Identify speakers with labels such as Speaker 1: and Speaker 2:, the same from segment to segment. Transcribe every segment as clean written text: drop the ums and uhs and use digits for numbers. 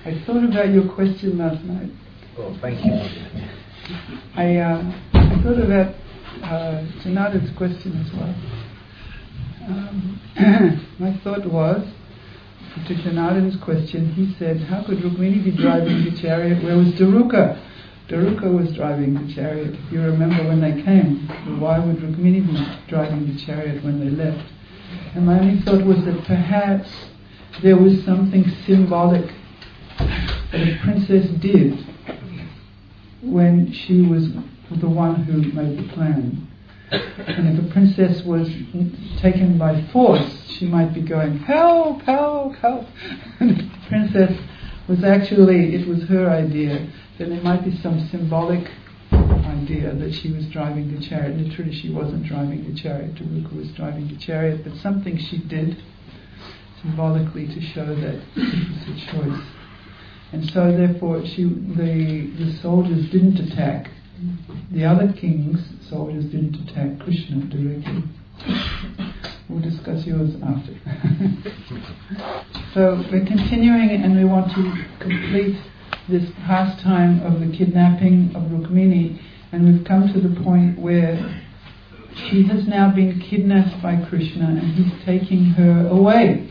Speaker 1: I thought about your question last night.
Speaker 2: Oh, thank you.
Speaker 1: I thought about Janada's question as well. My thought was, to Janada's question, he said, how could Rukmini be driving the chariot? Where was Daruka? Daruka was driving the chariot. If you remember when they came, why would Rukmini be driving the chariot when they left? And my only thought was that perhaps there was something symbolic that a princess did when she was the one who made the plan. And if a princess was taken by force, she might be going, help, help, help. And if the princess was actually, it was her idea, then there might be some symbolic idea that she was driving the chariot. Literally, she wasn't driving the chariot. Daruka was driving the chariot, but something she did symbolically to show that it was her choice. And so therefore the soldiers didn't attack. The other king's soldiers didn't attack Krishna directly. We'll discuss yours after. So we're continuing, and we want to complete this pastime of the kidnapping of Rukmini, and we've come to the point where she has now been kidnapped by Krishna and he's taking her away.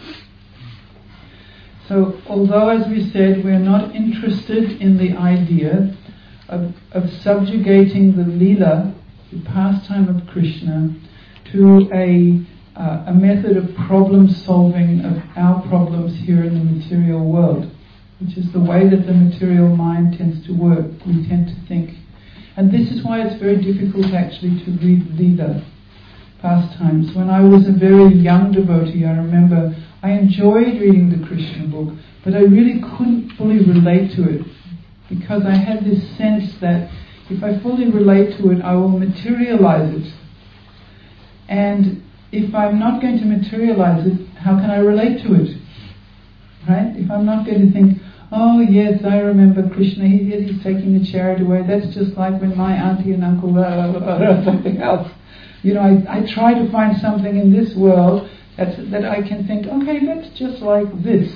Speaker 1: So although, as we said, we're not interested in the idea of subjugating the Leela, the pastime of Krishna, to a method of problem solving of our problems here in the material world, which is the way that the material mind tends to work. We tend to think. And this is why it's very difficult actually to read Leela pastimes. When I was a very young devotee, I remember I enjoyed reading the Krishna book, but I really couldn't fully relate to it, because I had this sense that if I fully relate to it, I will materialize it. And if I'm not going to materialize it, how can I relate to it? Right? If I'm not going to think, oh yes, I remember Krishna, he's taking the chariot away, that's just like when my auntie and uncle, something else. You know, I try to find something in this world that I can think, okay, that's just like this.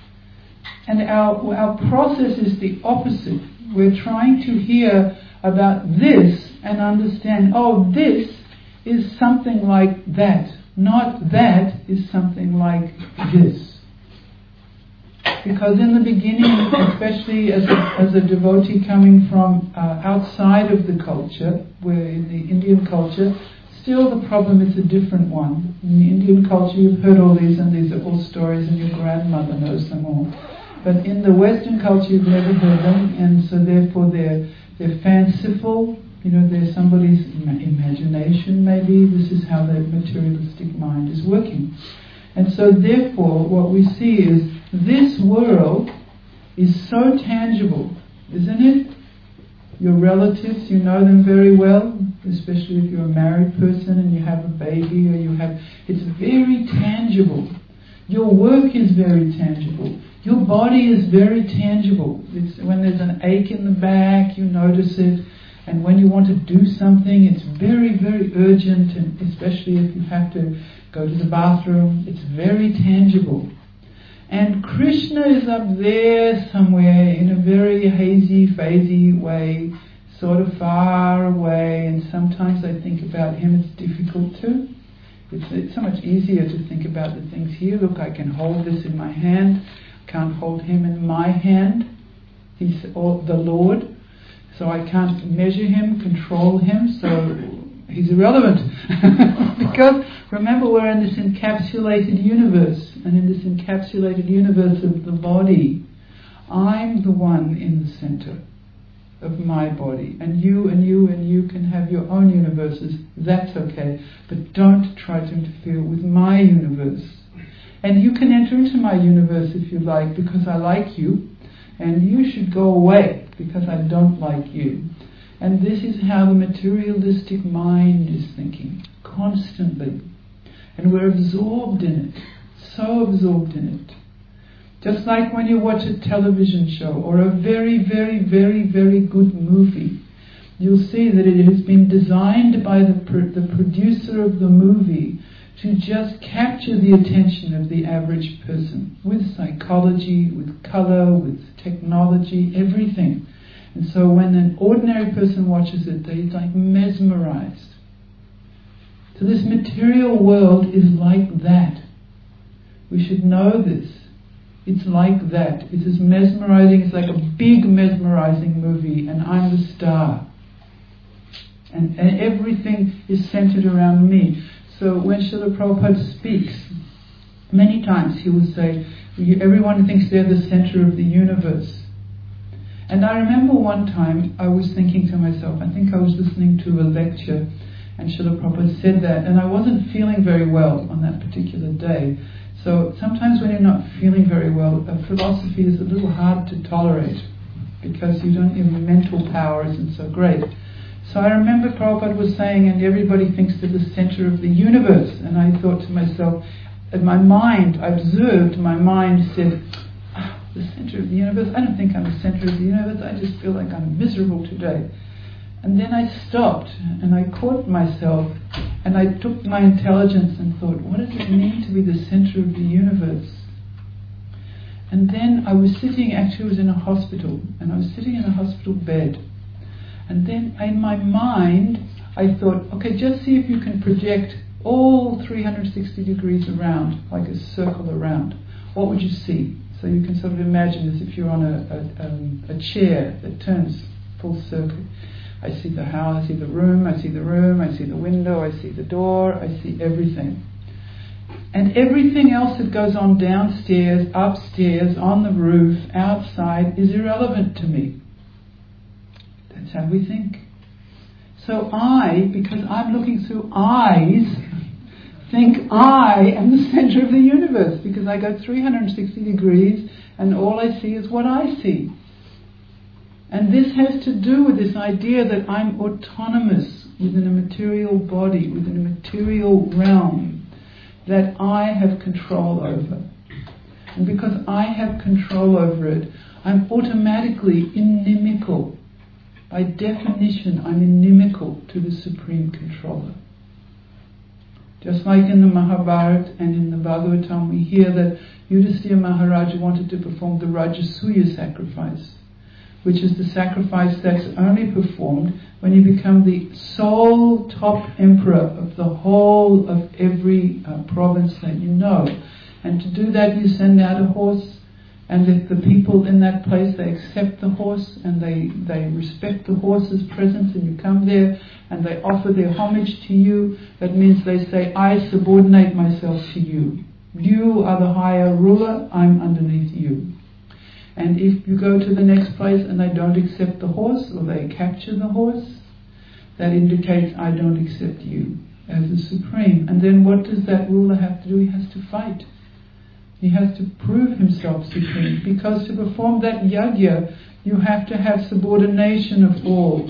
Speaker 1: And our process is the opposite. We're trying to hear about this and understand, oh, this is something like that, not that is something like this. Because in the beginning, especially as a devotee coming from outside of the culture, where in the Indian culture, still the problem is a different one. In the Indian culture, you've heard all these, and these are all stories, and your grandmother knows them all. But in the Western culture, you've never heard them, and so therefore they're fanciful. You know, they're somebody's imagination. Maybe this is how the materialistic mind is working. And so therefore, what we see is this world is so tangible, isn't it? Your relatives, you know them very well, especially if you're a married person and you have a baby, or it's very tangible. Your work is very tangible. Your body is very tangible. It's when there's an ache in the back, you notice it. And when you want to do something, it's very, very urgent, and especially if you have to go to the bathroom, it's very tangible. And Krishna is up there somewhere in a very hazy, phasey way, sort of far away, and sometimes I think about him, it's difficult to. It's so much easier to think about the things here. Look, I can hold this in my hand, can't hold him in my hand. He's the Lord. So I can't measure him, control him, so he's irrelevant. Because, remember, we're in this encapsulated universe, and in this encapsulated universe of the body, I'm the one in the center of my body. And you and you and you can have your own universes, that's okay. But don't try to interfere with my universe. And you can enter into my universe if you like, because I like you, and you should go away because I don't like you. And this is how the materialistic mind is thinking, constantly. And we're absorbed in it, so absorbed in it. Just like when you watch a television show or a very, very, very, very good movie, you'll see that it has been designed by the producer of the movie to just capture the attention of the average person with psychology, with color, with technology, everything. And so when an ordinary person watches it, they're like mesmerized. So this material world is like that. We should know this. It's like that. It is mesmerizing. It's like a big mesmerizing movie, and I'm the star. And everything is centered around me. So when Srila Prabhupada speaks, many times he will say, everyone thinks they're the center of the universe. And I remember one time I was thinking to myself, I think I was listening to a lecture, and Srila Prabhupada said that, and I wasn't feeling very well on that particular day. So sometimes when you're not feeling very well, philosophy is a little hard to tolerate, because your mental power isn't so great. So I remember Prabhupada was saying, and everybody thinks they're the center of the universe. And I thought to myself, in my mind, I observed, my mind said, the center of the universe? I don't think I'm the center of the universe. I just feel like I'm miserable today. And then I stopped, and I caught myself, and I took my intelligence and thought, what does it mean to be the center of the universe? And then I was sitting, actually I was in a hospital, and I was sitting in a hospital bed. And then in my mind, I thought, okay, just see if you can project all 360 degrees around, like a circle around. What would you see? So you can sort of imagine as if you're on a chair that turns full circle. I see the house, I see the room, I see the room, I see the window, I see the door, I see everything. And everything else that goes on downstairs, upstairs, on the roof, outside, is irrelevant to me. That's how we think. So I, because I'm looking through eyes, think I am the center of the universe, because I go 360 degrees and all I see is what I see. And this has to do with this idea that I'm autonomous within a material body, within a material realm, that I have control over. And because I have control over it, I'm automatically inimical. By definition, I'm inimical to the Supreme Controller. Just like in the Mahabharata and in the Bhagavatam, we hear that Yudhisthira Maharaj wanted to perform the Rajasuya sacrifice, which is the sacrifice that's only performed when you become the sole top emperor of the whole of every province that you know. And to do that, you send out a horse, and if the people in that place, they accept the horse and they respect the horse's presence, and you come there and they offer their homage to you, that means they say, I subordinate myself to you. You are the higher ruler, I'm underneath you. And if you go to the next place and they don't accept the horse, or they capture the horse, that indicates I don't accept you as the supreme. And then what does that ruler have to do? He has to fight. He has to prove himself supreme, because to perform that yajna, you have to have subordination of all.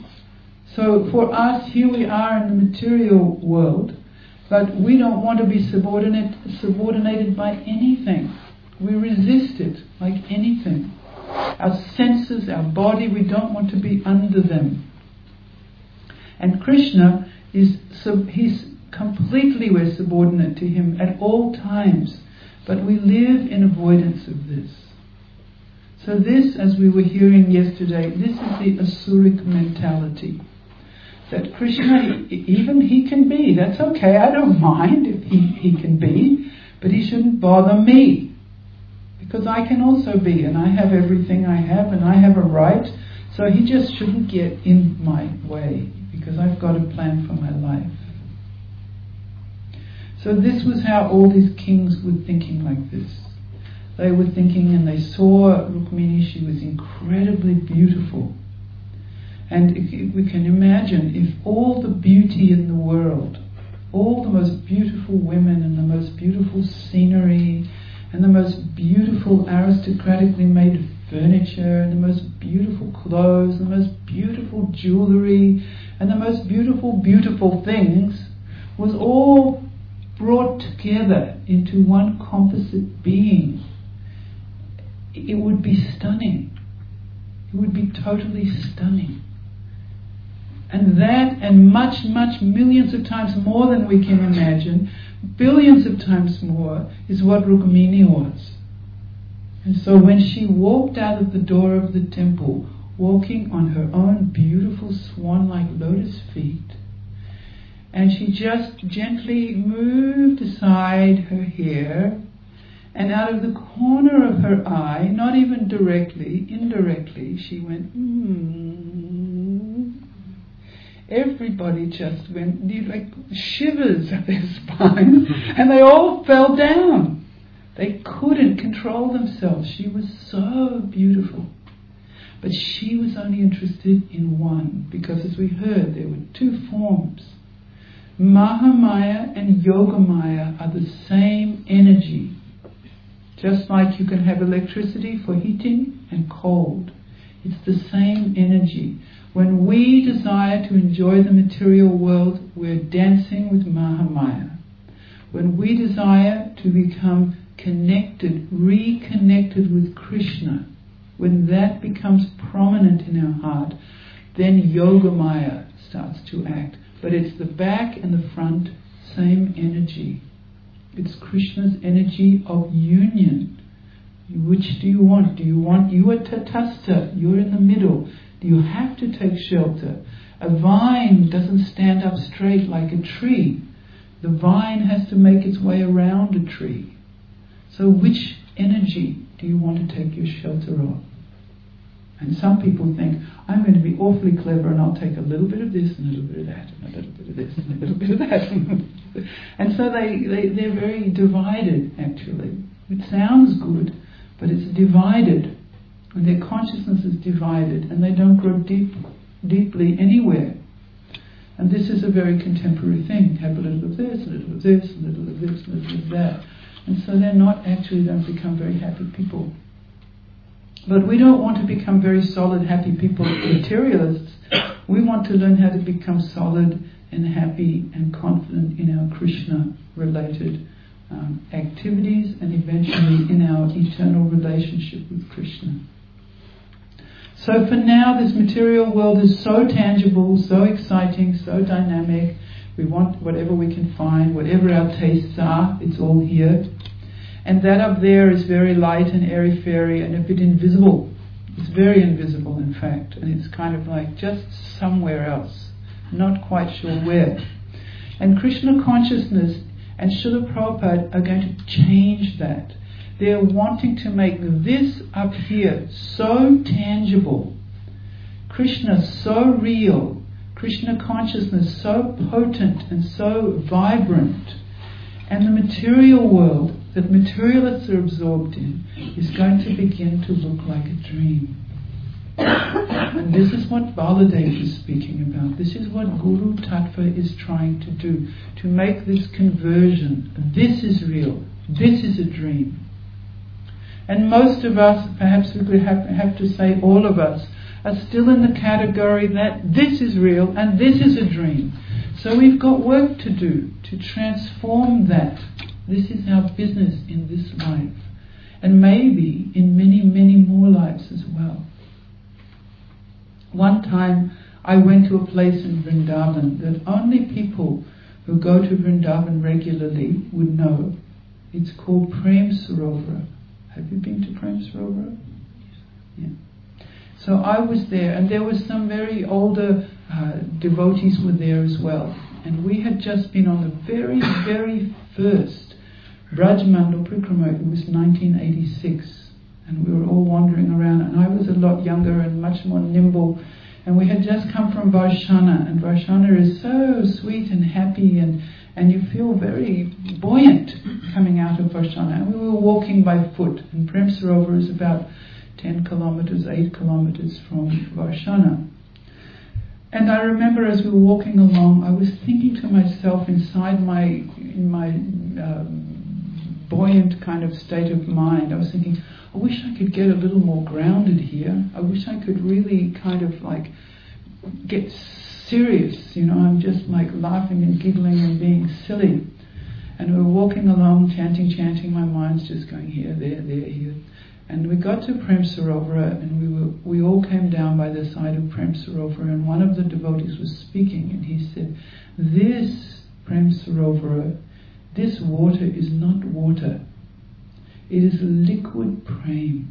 Speaker 1: So for us, here we are in the material world, but we don't want to be subordinated by anything. We resist it like anything. Our senses, our body, we don't want to be under them. And Krishna he's completely, we're subordinate to him at all times. But we live in avoidance of this. So this, as we were hearing yesterday, this is the Asuric mentality. That Krishna, even he can be, that's okay, I don't mind if he can be, but he shouldn't bother me. Because I can also be, and I have everything I have, and I have a right, so he just shouldn't get in my way, because I've got a plan for my life. So this was how all these kings were thinking like this. They were thinking, and they saw Rukmini, she was incredibly beautiful. And if we can imagine, if all the beauty in the world, all the most beautiful women and the most beautiful scenery and the most beautiful aristocratically made furniture and the most beautiful clothes, the most beautiful jewelry and the most beautiful things was all brought together into one composite being, it would be stunning. It would be totally stunning. And that, and much, millions of times more than we can imagine, billions of times more, is what Rukmini was. And so when she walked out of the door of the temple, walking on her own beautiful swan-like lotus feet, and she just gently moved aside her hair, and out of the corner of her eye, not even directly, indirectly, she went, Everybody just went, like shivers up their spines, and they all fell down. They couldn't control themselves. She was so beautiful. But she was only interested in one, because as we heard, there were two forms. Mahamaya and Yogamaya are the same energy. Just like you can have electricity for heating and cold. It's the same energy. When we desire to enjoy the material world, we're dancing with Mahamaya. When we desire to become connected, reconnected with Krishna, when that becomes prominent in our heart, then Yogamaya starts to act. But it's the back and the front, same energy. It's Krishna's energy of union. Which do you want? You are tatastha, you're in the middle. You have to take shelter. A vine doesn't stand up straight like a tree. The vine has to make its way around a tree. So which energy do you want to take your shelter of? And some people think, I'm going to be awfully clever and I'll take a little bit of this and a little bit of that and a little bit of this and a little bit of that. And so they're very divided, actually. It sounds good, but it's divided. And their consciousness is divided and they don't grow deeply anywhere. And this is a very contemporary thing. Have a little of this, a little of this, a little of this, a little of that. And so don't become very happy people. But we don't want to become very solid, happy people, materialists. We want to learn how to become solid and happy and confident in our Krishna-related activities and eventually in our eternal relationship with Krishna. So for now, this material world is so tangible, so exciting, so dynamic. We want whatever we can find, whatever our tastes are, it's all here. And that up there is very light and airy-fairy and a bit invisible. It's very invisible, in fact, and it's kind of like just somewhere else, not quite sure where. And Krishna consciousness and Srila Prabhupada are going to change that. They're wanting to make this up here so tangible, Krishna so real, Krishna consciousness so potent and so vibrant, and the material world that materialists are absorbed in is going to begin to look like a dream. And this is what Baladev is speaking about. This is what Guru Tattva is trying to do, to make this conversion. This is real. This is a dream. And most of us, perhaps we could have to say all of us, are still in the category that this is real and this is a dream. So we've got work to do to transform that. This is our business in this life. And maybe in many, many more lives as well. One time I went to a place in Vrindavan that only people who go to Vrindavan regularly would know. It's called Prem Sarovara. Have you been to Prem Sarovara? Yeah. So I was there, and there was some very older devotees were there as well. And we had just been on the very, very first Braj Mandal Prikrama. It was 1986. And we were all wandering around, and I was a lot younger and much more nimble. And we had just come from Varshana, and Varshana is so sweet and happy, and you feel very buoyant coming out of Varshana. And we were walking by foot, and Prem Sarovar is about 10 kilometers, 8 kilometers from Varshana. And I remember as we were walking along, I was thinking to myself in my buoyant kind of state of mind, I was thinking, I wish I could get a little more grounded here. I wish I could really kind of like get serious, I'm just like laughing and giggling and being silly. And we were walking along, chanting, my mind's just going here, there, here. And we got to Prem Sarovara, and we all came down by the side of Prem Sarovara, and one of the devotees was speaking, and he said, this Prem Sarovara, this water is not water. It is liquid prema.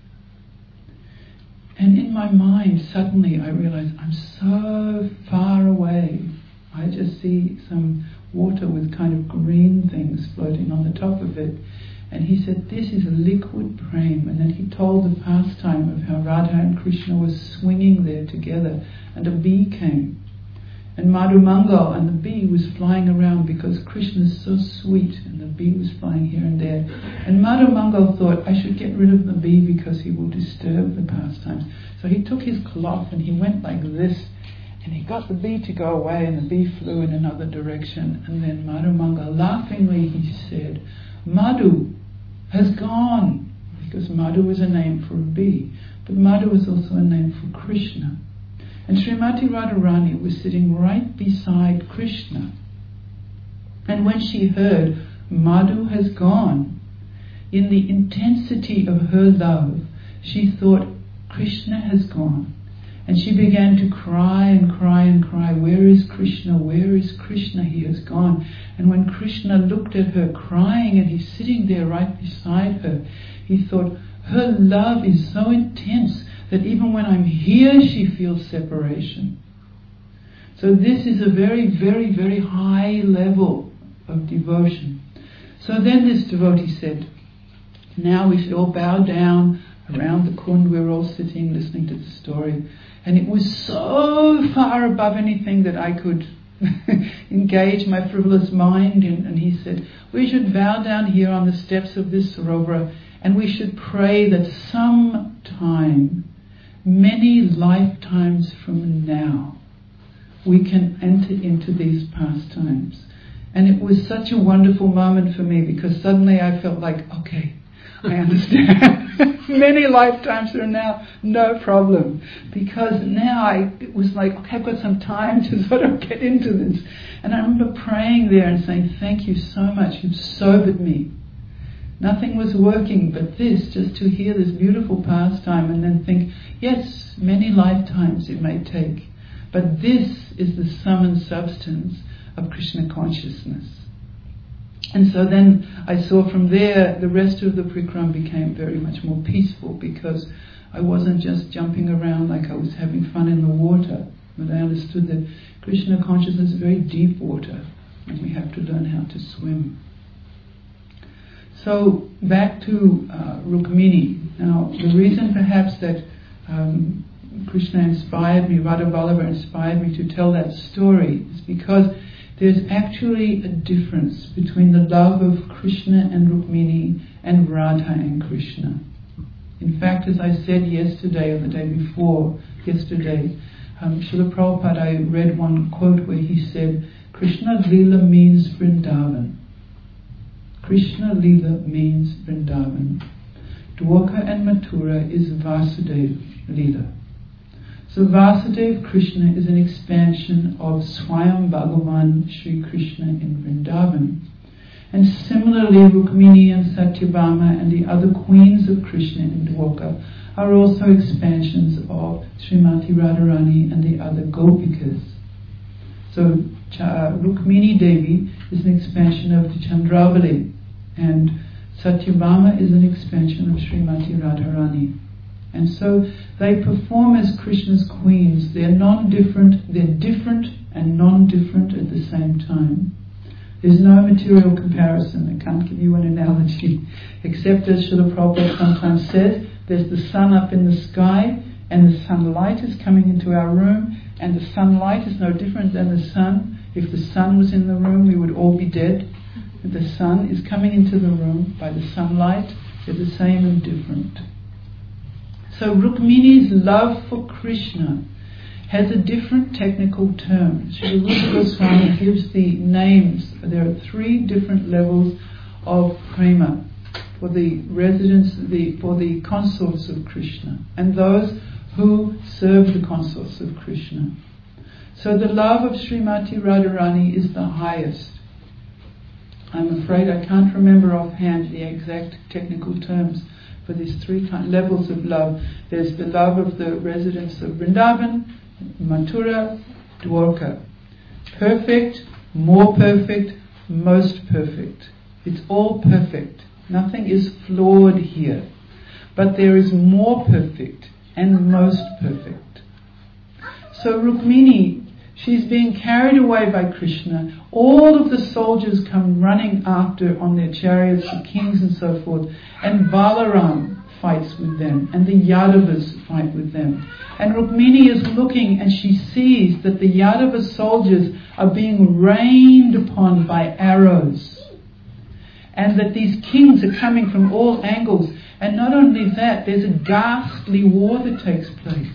Speaker 1: And in my mind, suddenly I realized I'm so far away. I just see some water with kind of green things floating on the top of it. And he said, this is a liquid prema. And then he told the pastime of how Radha and Krishna were swinging there together. And a bee came. And Madhumangal, and the bee was flying around because Krishna is so sweet, and the bee was flying here and there. And Madhumangal thought, I should get rid of the bee because he will disturb the pastimes. So he took his cloth and he went like this, and he got the bee to go away, and the bee flew in another direction. And then Madhumangal, laughingly, he said, Madhu has gone, because Madhu is a name for a bee, but Madhu is also a name for Krishna. And Srimati Radharani was sitting right beside Krishna. And when she heard Madhu has gone, in the intensity of her love, she thought Krishna has gone. And she began to cry and cry and cry, where is Krishna? Where is Krishna? He has gone. And when Krishna looked at her crying and he's sitting there right beside her, he thought, her love is so intense that even when I'm here, she feels separation. So this is a very, very, very high level of devotion. So then this devotee said, now we should all bow down around the kund. We're all sitting listening to the story. And it was so far above anything that I could engage my frivolous mind in. And he said, we should bow down here on the steps of this Sarovara, and we should pray that sometime, many lifetimes from now, we can enter into these pastimes. And it was such a wonderful moment for me, because suddenly I felt like, okay, I understand. Many lifetimes from now, no problem. Because now it was like, okay, I've got some time to sort of get into this. And I remember praying there and saying, thank you so much, you've sobered me. Nothing was working but this, just to hear this beautiful pastime and then think, yes, many lifetimes it may take, but this is the sum and substance of Krishna consciousness. And so then I saw from there the rest of the Prikram became very much more peaceful, because I wasn't just jumping around like I was having fun in the water, but I understood that Krishna consciousness is very deep water and we have to learn how to swim. So back to Rukmini. Now the reason perhaps that Krishna inspired me, Radha Vallabha inspired me to tell that story, is because there's actually a difference between the love of Krishna and Rukmini and Radha and Krishna. In fact, as I said yesterday or the day before yesterday, Srila Prabhupada, I read one quote where he said, Krishna Lila means Vrindavan. Krishna Lila means Vrindavan. Dwarka and Mathura is Vasudeva Lila. So Vasudeva Krishna is an expansion of Swayam Bhagavan Sri Krishna in Vrindavan. And similarly, Rukmini and Satyabhama and the other queens of Krishna in Dwarka are also expansions of Srimati Radharani and the other Gopikas. So Rukmini Devi is an expansion of the Chandravali, and Satyabhama is an expansion of Srimati Radharani. And so they perform as Krishna's queens. They're non-different, they're different and non-different at the same time. There's no material comparison. I can't give you an analogy, except as Srila Prabhupada sometimes says, there's the sun up in the sky, and the sunlight is coming into our room, and the sunlight is no different than the sun. If the sun was in the room, we would all be dead. If the sun is coming into the room by the sunlight, they're the same and different. So Rukmini's love for Krishna has a different technical term. Srila Rupa Goswami gives the names. There are 3 different levels of prema for the residents, for the consorts of Krishna, and those who serve the consorts of Krishna. So the love of Srimati Radharani is the highest. I'm afraid I can't remember offhand the exact technical terms for these 3 levels of love. There's the love of the residents of Vrindavan, Mathura, Dwarka. Perfect, more perfect, most perfect. It's all perfect. Nothing is flawed here. But there is more perfect and most perfect. So Rukmini, she's being carried away by Krishna. All of the soldiers come running after on their chariots, the kings and so forth. And Balaram fights with them, and the Yadavas fight with them. And Rukmini is looking, and she sees that the Yadava soldiers are being rained upon by arrows. And that these kings are coming from all angles. And not only that, there's a ghastly war that takes place.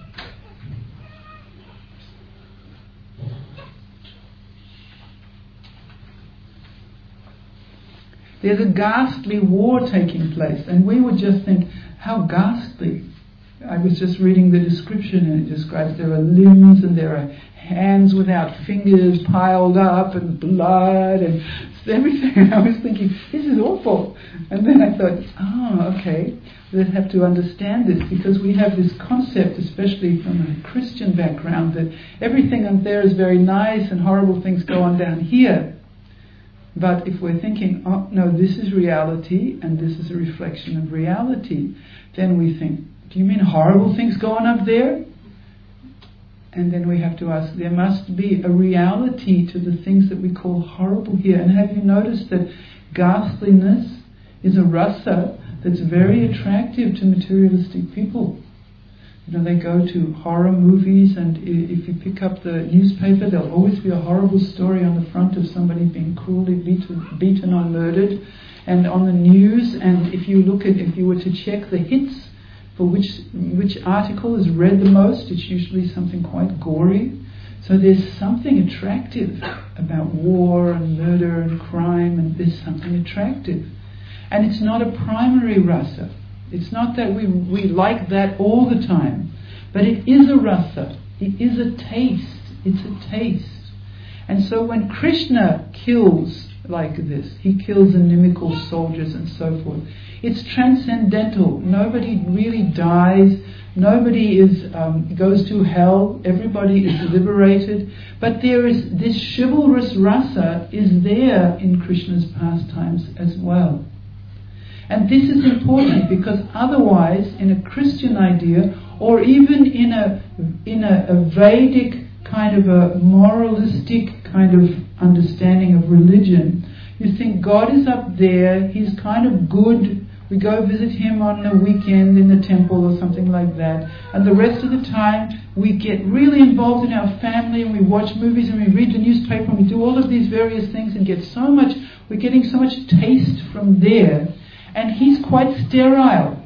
Speaker 1: There's a ghastly war taking place, and we would just think, how ghastly. I was just reading the description, and it describes there are limbs and there are hands without fingers piled up and blood and everything. And I was thinking, this is awful. And then I thought, okay, we'll have to understand this, because we have this concept, especially from a Christian background, that everything up there is very nice and horrible things go on down here. But if we're thinking, oh no, this is reality and this is a reflection of reality, then we think, do you mean horrible things go on up there? And then we have to ask, there must be a reality to the things that we call horrible here. And have you noticed that ghastliness is a rasa that's very attractive to materialistic people? You know, they go to horror movies, and if you pick up the newspaper, there'll always be a horrible story on the front of somebody being cruelly beaten or murdered. And on the news, and if you were to check the hits for which article is read the most, it's usually something quite gory. So there's something attractive about war and murder and crime, and there's something attractive. And it's not a primary rasa. It's not that we like that all the time, but it is a rasa. It is a taste. It's a taste. And so when Krishna kills like this, he kills inimical soldiers and so forth, it's transcendental. Nobody really dies. Nobody goes to hell. Everybody is liberated. But there is this chivalrous rasa is there in Krishna's pastimes as well. And this is important, because otherwise, in a Christian idea, or even in a Vedic kind of a moralistic kind of understanding of religion, you think God is up there, he's kind of good, we go visit him on a weekend in the temple or something like that, and the rest of the time we get really involved in our family, and we watch movies and we read the newspaper and we do all of these various things and we're getting so much taste from there. And he's quite sterile.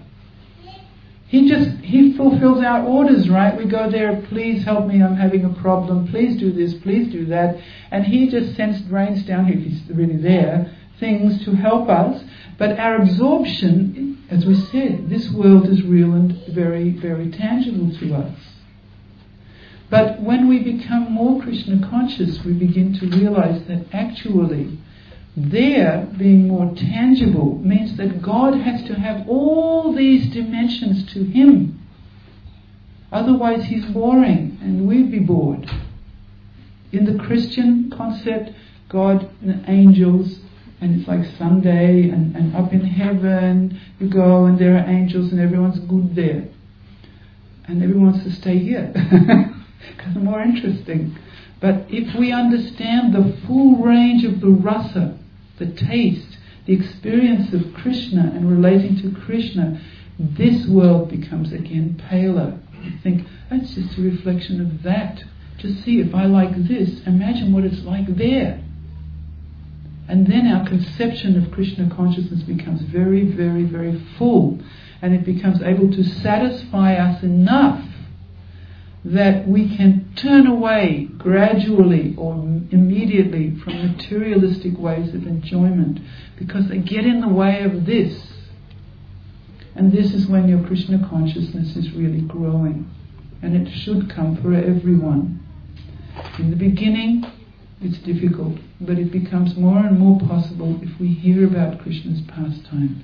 Speaker 1: He fulfills our orders, right? We go there, please help me, I'm having a problem, please do this, please do that. And he just rains down here, if he's really there, things to help us. But our absorption, as we said, this world is real and very, very tangible to us. But when we become more Krishna conscious, we begin to realize that actually there being more tangible means that God has to have all these dimensions to him. Otherwise he's boring and we'd be bored. In the Christian concept, God and the angels, and it's like Sunday and up in heaven you go and there are angels and everyone's good there. And everyone wants to stay here because it's more interesting. But if we understand the full range of the rasa, the taste, the experience of Krishna and relating to Krishna, this world becomes again paler. You think, that's just a reflection of that. Just see, if I like this, imagine what it's like there. And then our conception of Krishna consciousness becomes very, very, very full, and it becomes able to satisfy us enough that we can turn away gradually or immediately from materialistic ways of enjoyment, because they get in the way of this. And this is when your Krishna consciousness is really growing, and it should come for everyone. In the beginning it's difficult, but it becomes more and more possible if we hear about Krishna's pastimes.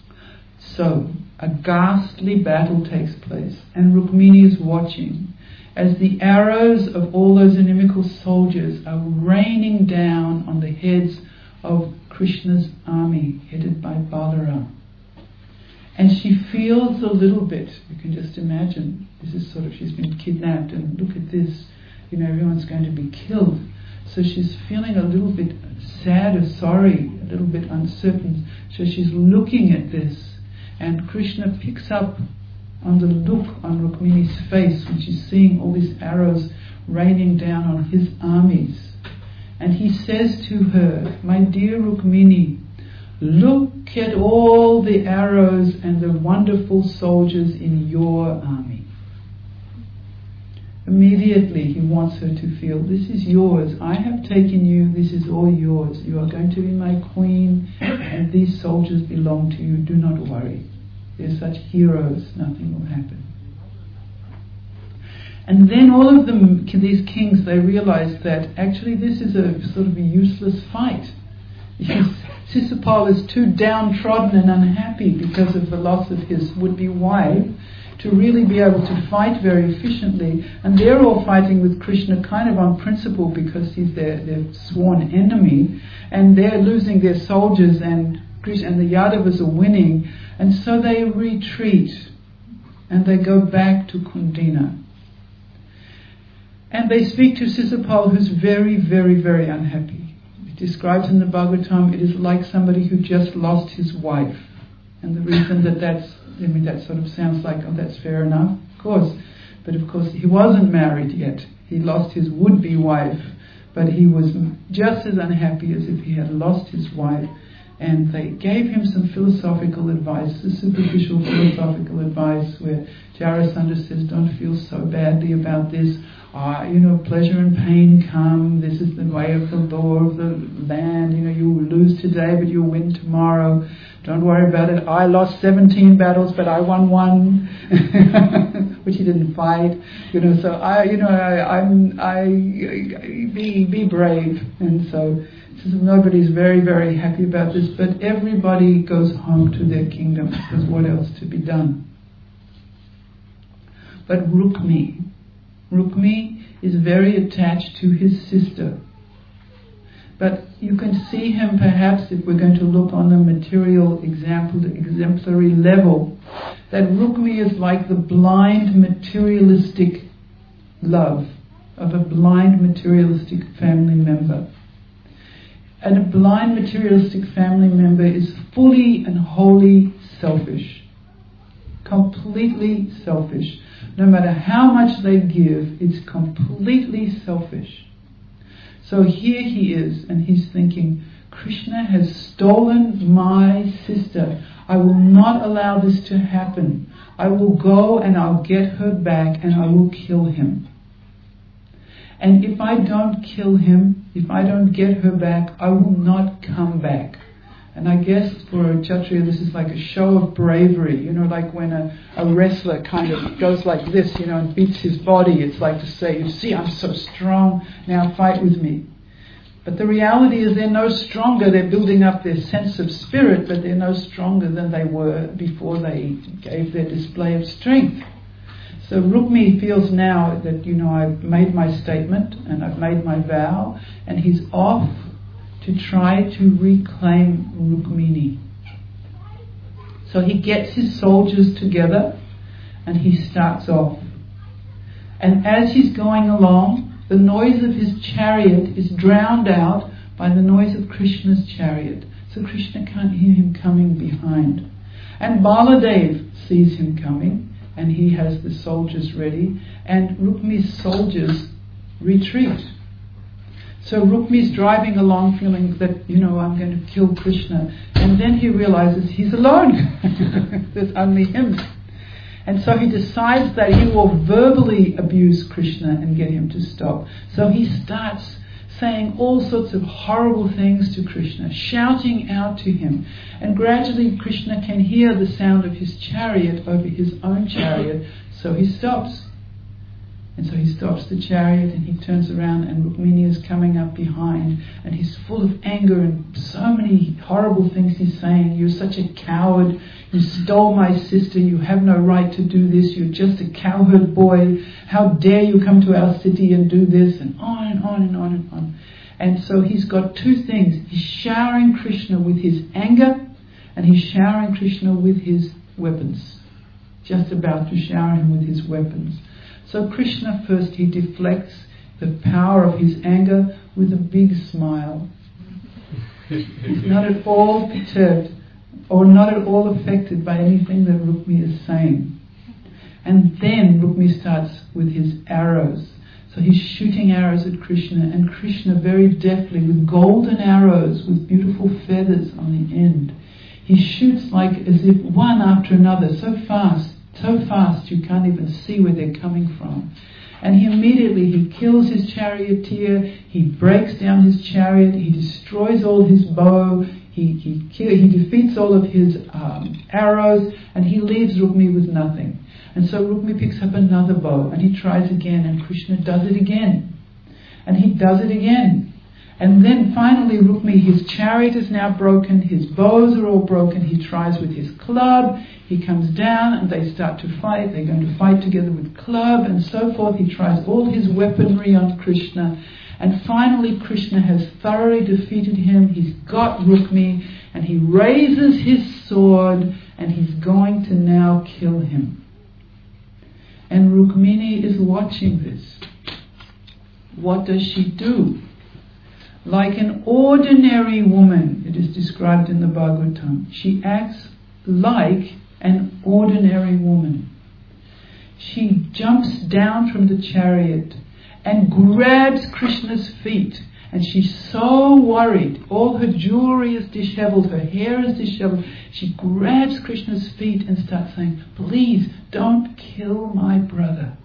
Speaker 1: So a ghastly battle takes place, and Rukmini is watching, as the arrows of all those inimical soldiers are raining down on the heads of Krishna's army, headed by Balaram. And she feels a little bit, you can just imagine, this is sort of, she's been kidnapped, and look at this, everyone's going to be killed. So she's feeling a little bit sad or sorry, a little bit uncertain. So she's looking at this, and Krishna picks up on the look on Rukmini's face when she's seeing all these arrows raining down on his armies. And he says to her, "My dear Rukmini, look at all the arrows and the wonderful soldiers in your army." Immediately he wants her to feel, this is yours, I have taken you, this is all yours, you are going to be my queen, and these soldiers belong to you, do not worry. They're such heroes, nothing will happen. And then all of them, these kings, they realize that actually this is a sort of a useless fight. Sisupal is too downtrodden and unhappy because of the loss of his would-be wife to really be able to fight very efficiently, and they're all fighting with Krishna kind of on principle because he's their sworn enemy, and they're losing their soldiers, and the Yadavas are winning, and so they retreat and they go back to Kundina. And they speak to Sisupal, who's very, very, very unhappy. It describes in the Bhagavatam, it is like somebody who just lost his wife. And the reason that sort of sounds like, oh, that's fair enough, of course. But of course, he wasn't married yet. He lost his would-be wife, but he was just as unhappy as if he had lost his wife. And they gave him some philosophical advice, the superficial philosophical advice, where Jarasandha says, don't feel so badly about this. Pleasure and pain come. This is the way of the law of the land. You will lose today, but you'll win tomorrow. Don't worry about it. I lost 17 battles, but I won one, which he didn't fight. Be brave. And so nobody's very, very happy about this, but everybody goes home to their kingdoms. There's what else to be done. But Rukmi is very attached to his sister. But you can see him perhaps, if we're going to look on the material exemplary level, that Rukmi is like the blind materialistic love of a blind materialistic family member. And a blind materialistic family member is fully and wholly selfish. Completely selfish. No matter how much they give, it's completely selfish. So here he is, and he's thinking, Krishna has stolen my sister. I will not allow this to happen. I will go and I'll get her back and I will kill him. And if I don't kill him, if I don't get her back, I will not come back. And I guess for a Kshatriya this is like a show of bravery, like when a wrestler kind of goes like this, and beats his body. It's like to say, you see, I'm so strong, now fight with me. But the reality is they're no stronger. They're building up their sense of spirit, but they're no stronger than they were before they gave their display of strength. So Rukmi feels now that, I've made my statement and I've made my vow, and he's off to try to reclaim Rukmini. So he gets his soldiers together and he starts off. And as he's going along, the noise of his chariot is drowned out by the noise of Krishna's chariot. So Krishna can't hear him coming behind. And Baladev sees him coming, and he has the soldiers ready, and Rukmi's soldiers retreat. So Rukmi's driving along feeling that, I'm going to kill Krishna. And then he realizes he's alone. There's only him. And so he decides that he will verbally abuse Krishna and get him to stop. So he starts saying all sorts of horrible things to Krishna, shouting out to him. And gradually Krishna can hear the sound of his chariot over his own chariot, so he stops. And so he stops the chariot and he turns around, and Rukmini is coming up behind, and he's full of anger and so many horrible things he's saying. You're such a coward. You stole my sister. You have no right to do this. You're just a cowherd boy. How dare you come to our city and do this? And on and on and on and on. And so he's got two things. He's showering Krishna with his anger, and he's showering Krishna with his weapons. Just about to shower him with his weapons. So Krishna first, he deflects the power of his anger with a big smile. He's not at all perturbed or not at all affected by anything that Rukmi is saying. And then Rukmi starts with his arrows. So he's shooting arrows at Krishna, and Krishna very deftly, with golden arrows with beautiful feathers on the end, he shoots like as if one after another, so fast you can't even see where they're coming from. And he kills his charioteer, he breaks down his chariot, he destroys all his bow, he defeats all of his arrows, and he leaves Rukmi with nothing. And so Rukmi picks up another bow, and he tries again, and Krishna does it again. And he does it again. And then finally Rukmi, his chariot is now broken, his bows are all broken, he tries with his club, he comes down and they start to fight, they're going to fight together with club and so forth. He tries all his weaponry on Krishna, and finally Krishna has thoroughly defeated him. He's got Rukmi, and he raises his sword and he's going to now kill him. And Rukmini is watching this. What does she do? Like an ordinary woman, it is described in the Bhagavatam, she acts like an ordinary woman. She jumps down from the chariot and grabs Krishna's feet, and she's so worried. All her jewelry is disheveled, her hair is disheveled. She grabs Krishna's feet and starts saying, "Please don't kill my brother."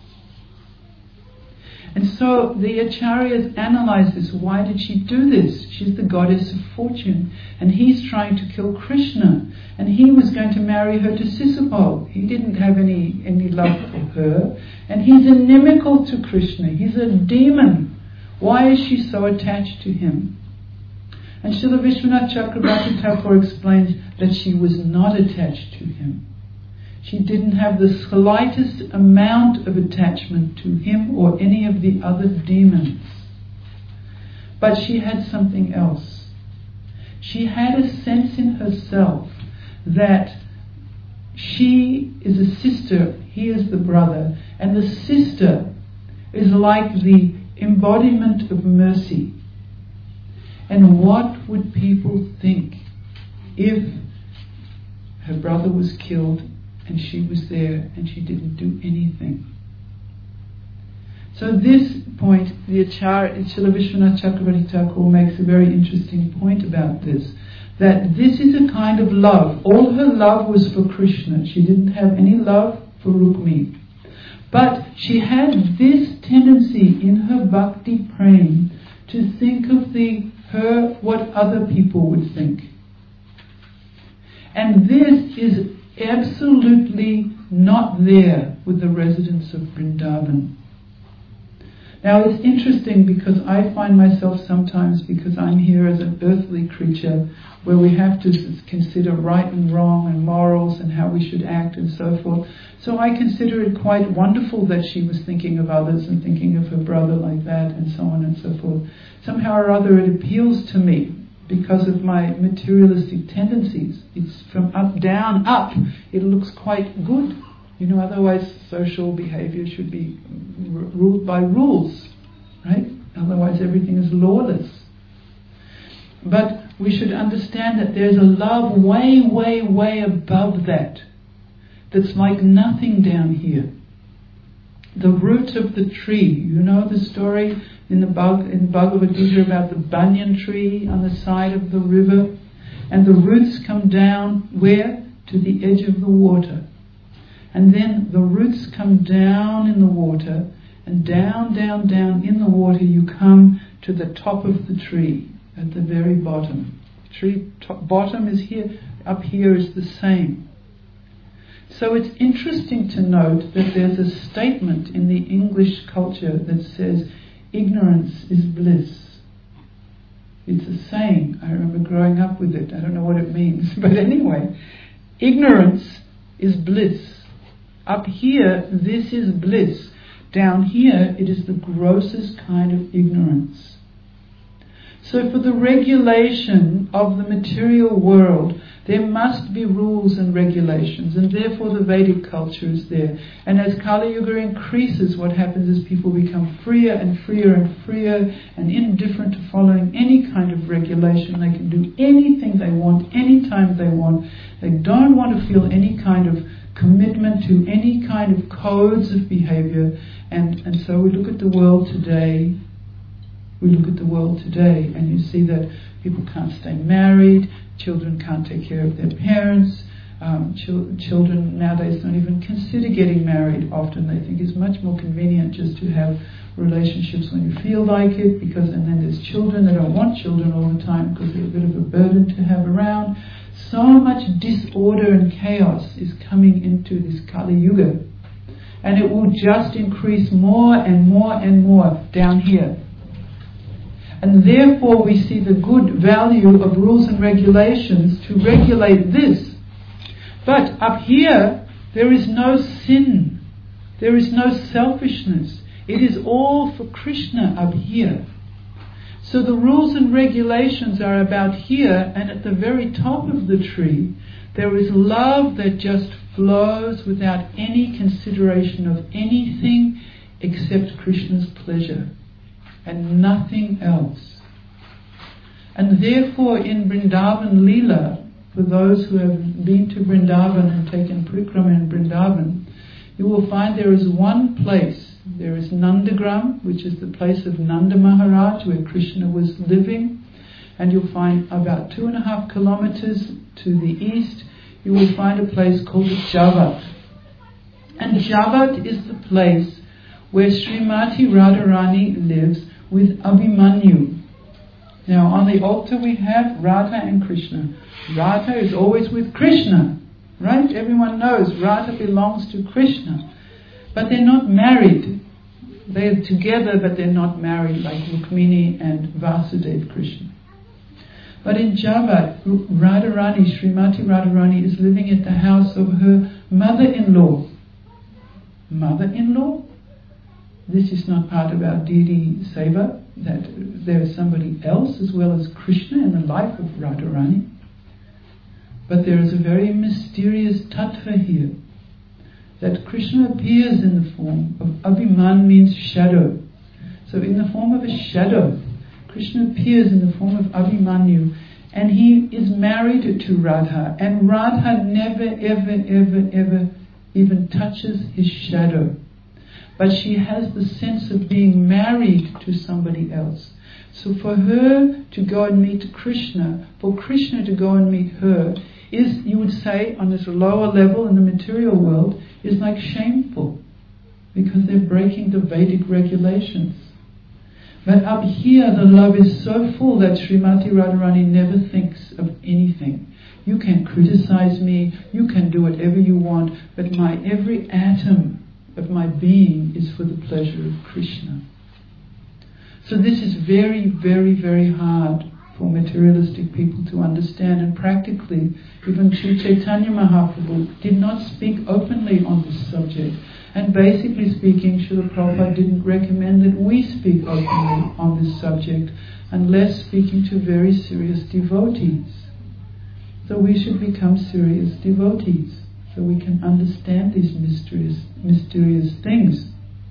Speaker 1: And so the acharyas analyze this. Why did she do this? She's the goddess of fortune, and he's trying to kill Krishna, and he was going to marry her to Sisupal. He didn't have any love for her, and he's inimical to Krishna. He's a demon. Why is she so attached to him? And Srila Vishwanath Chakrabarti Thakur explains that she was not attached to him. She didn't have the slightest amount of attachment to him or any of the other demons. But she had something else. She had a sense in herself that she is a sister, he is the brother, and the sister is like the embodiment of mercy. And what would people think if her brother was killed and she was there and she didn't do anything? So this point, the Acharya Srila Vishwanath Chakrabarti Thakur makes a very interesting point about this, that this is a kind of love. All her love was for Krishna. She didn't have any love for Rukmi. But she had this tendency in her bhakti prem to think of what other people would think. And this is absolutely not there with the residents of Vrindavan. Now it's interesting because I find myself sometimes, because I'm here as an earthly creature where we have to consider right and wrong and morals and how we should act and so forth. So I consider it quite wonderful that she was thinking of others and thinking of her brother like that and so on and so forth. Somehow or other it appeals to me because of my materialistic tendencies. It's from up, down, up. It looks quite good. Otherwise social behavior should be ruled by rules, right? Otherwise everything is lawless. But we should understand that there's a love way, way, way above that, that's like nothing down here. The root of the tree. You know the story in Bhagavad Gita about the banyan tree on the side of the river, and the roots come down where? To the edge of the water. And then the roots come down in the water, and down, down, down in the water you come to the top of the tree, at the very bottom. Tree bottom is here, up here is the same. So it's interesting to note that there's a statement in the English culture that says, ignorance is bliss. It's a saying. I remember growing up with it. I don't know what it means. But anyway, ignorance is bliss. Up here, this is bliss. Down here, it is the grossest kind of ignorance. So for the regulation of the material world, there must be rules and regulations, and therefore the Vedic culture is there. And as Kali Yuga increases, what happens is people become freer and freer and freer and indifferent to following any kind of regulation. They can do anything they want, anytime they want. They don't want to feel any kind of commitment to any kind of codes of behavior. And so we look at the world today. And you see that people can't stay married, children can't take care of their parents, children nowadays don't even consider getting married. Often they think it's much more convenient just to have relationships when you feel like it, and then there's children. They don't want children all the time because they're a bit of a burden to have around. So much disorder and chaos is coming into this Kali Yuga, and it will just increase more and more and more down here. And therefore we see the good value of rules and regulations to regulate this. But up here, there is no sin. There is no selfishness. It is all for Krishna up here. So the rules and regulations are about here, and at the very top of the tree, there is love that just flows without any consideration of anything except Krishna's pleasure, and nothing else. And therefore in Vrindavan Leela, for those who have been to Vrindavan and taken Parikrama in Vrindavan, you will find there is one place. There is Nandagram, which is the place of Nanda Maharaj, where Krishna was living. And you'll find about 2.5 kilometers to the east, you will find a place called Javat. And Javat is the place where Srimati Radharani lives with Abhimanyu. Now on the altar we have Radha and Krishna. Radha is always with Krishna, right? Everyone knows Radha belongs to Krishna. But they're not married. They're together but they're not married like Rukmini and Vasudeva Krishna. But in Javat, Radharani, Srimati Radharani is living at the house of her mother-in-law. Mother-in-law? This is not part of our deity seva, that there is somebody else as well as Krishna in the life of Radharani. But there is a very mysterious tattva here, that Krishna appears in the form of Abhiman, means shadow. So in the form of a shadow, Krishna appears in the form of Abhimanyu, and he is married to Radha, and Radha never, ever, ever, ever even touches his shadow. But she has the sense of being married to somebody else. So for her to go and meet Krishna, for Krishna to go and meet her, is, you would say, on this lower level in the material world, is like shameful, because they're breaking the Vedic regulations. But up here the love is so full that Srimati Radharani never thinks of anything. You can criticize me, you can do whatever you want, but my every atom of my being is for the pleasure of Krishna. So this is very, very, very hard for materialistic people to understand, and practically even Sri Chaitanya Mahaprabhu did not speak openly on this subject. And basically speaking, Srila Prabhupada didn't recommend that we speak openly on this subject unless speaking to very serious devotees. So we should become serious devotees so we can understand these mysterious things.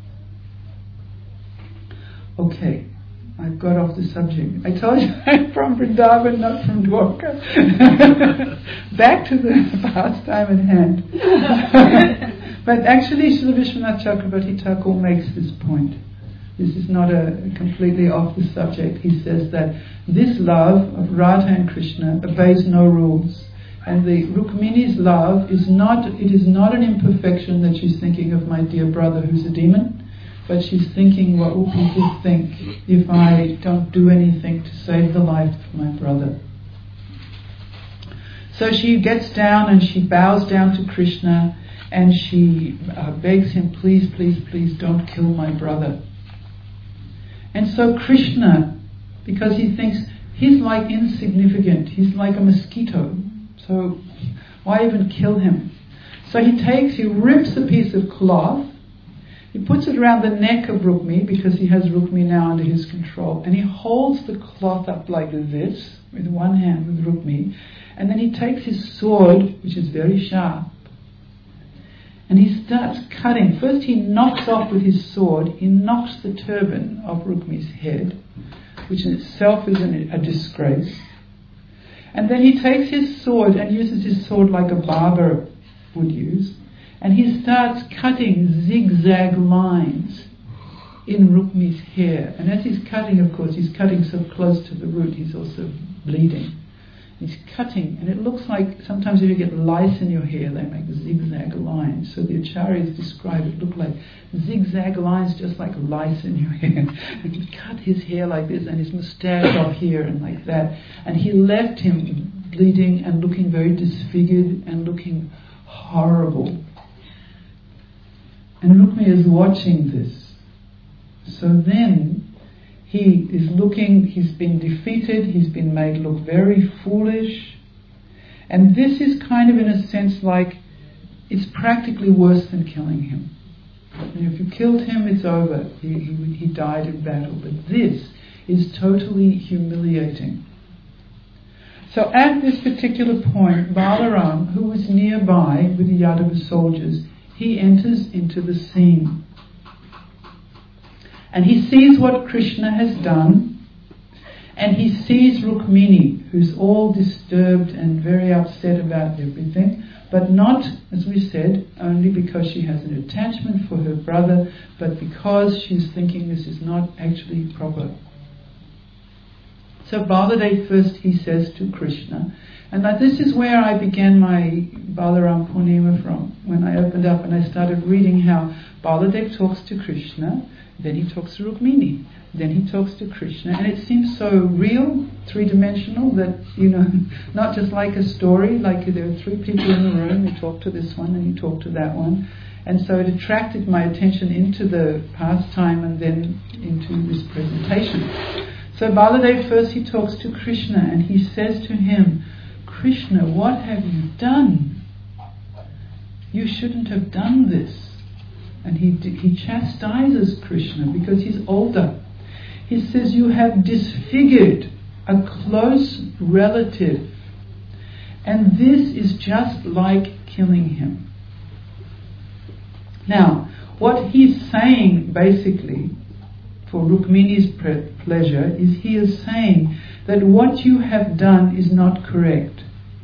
Speaker 1: Okay, I've got off the subject. I told you I'm from Vrindavan, not from Dwarka. Back to the pastime at hand. But actually, Srila Vishwanath Chakravarti Thakur makes this point. This is not a completely off the subject. He says that this love of Radha and Krishna obeys no rules. And the Rukmini's love is not an imperfection that she's thinking of my dear brother who's a demon, but she's thinking, what will people think if I don't do anything to save the life of my brother? So she gets down and she bows down to Krishna, and she begs him, please, please, please don't kill my brother. And so Krishna, because he thinks he's like insignificant, he's like a mosquito, so why even kill him? So he rips a piece of cloth, he puts it around the neck of Rukmi, because he has Rukmi now under his control, and he holds the cloth up like this, with one hand with Rukmi, and then he takes his sword, which is very sharp, and he starts cutting. First he knocks off with his sword, he knocks the turban off Rukmi's head, which in itself is a disgrace. And then he takes his sword and uses his sword like a barber would use, and he starts cutting zigzag lines in Rukmi's hair. And as he's cutting, of course, he's cutting so close to the root, he's also bleeding. He's cutting, and it looks like sometimes if you get lice in your hair, they make zigzag lines. So the acharyas describe it look like zigzag lines, just like lice in your hair. And he cut his hair like this, and his moustache off here, and like that. And he left him bleeding and looking very disfigured and looking horrible. And Rukmi is watching this. So then he is looking, he's been defeated, he's been made look very foolish. And this is kind of, in a sense, like, it's practically worse than killing him. And if you killed him, it's over. He died in battle. But this is totally humiliating. So at this particular point, Balaram, who was nearby with the Yadava soldiers, he enters into the scene. And he sees what Krishna has done, and he sees Rukmini, who's all disturbed and very upset about everything, but not, as we said, only because she has an attachment for her brother, but because she's thinking this is not actually proper. So Baladev first, he says to Krishna, and this is where I began my Balaram Purnima from, when I opened up and I started reading how Baladev talks to Krishna, then he talks to Rukmini, then he talks to Krishna, and it seems so real, three-dimensional, that, not just like a story, like there are three people in the room, you talk to this one and you talk to that one. And so it attracted my attention into the pastime and then into this presentation. So Baladev first, he talks to Krishna and he says to him, Krishna, what have you done? You shouldn't have done this. And he chastises Krishna because he's older. He says, you have disfigured a close relative, and this is just like killing him. Now, what he's saying basically, for Rukmini's pleasure, is he is saying that what you have done is not correct.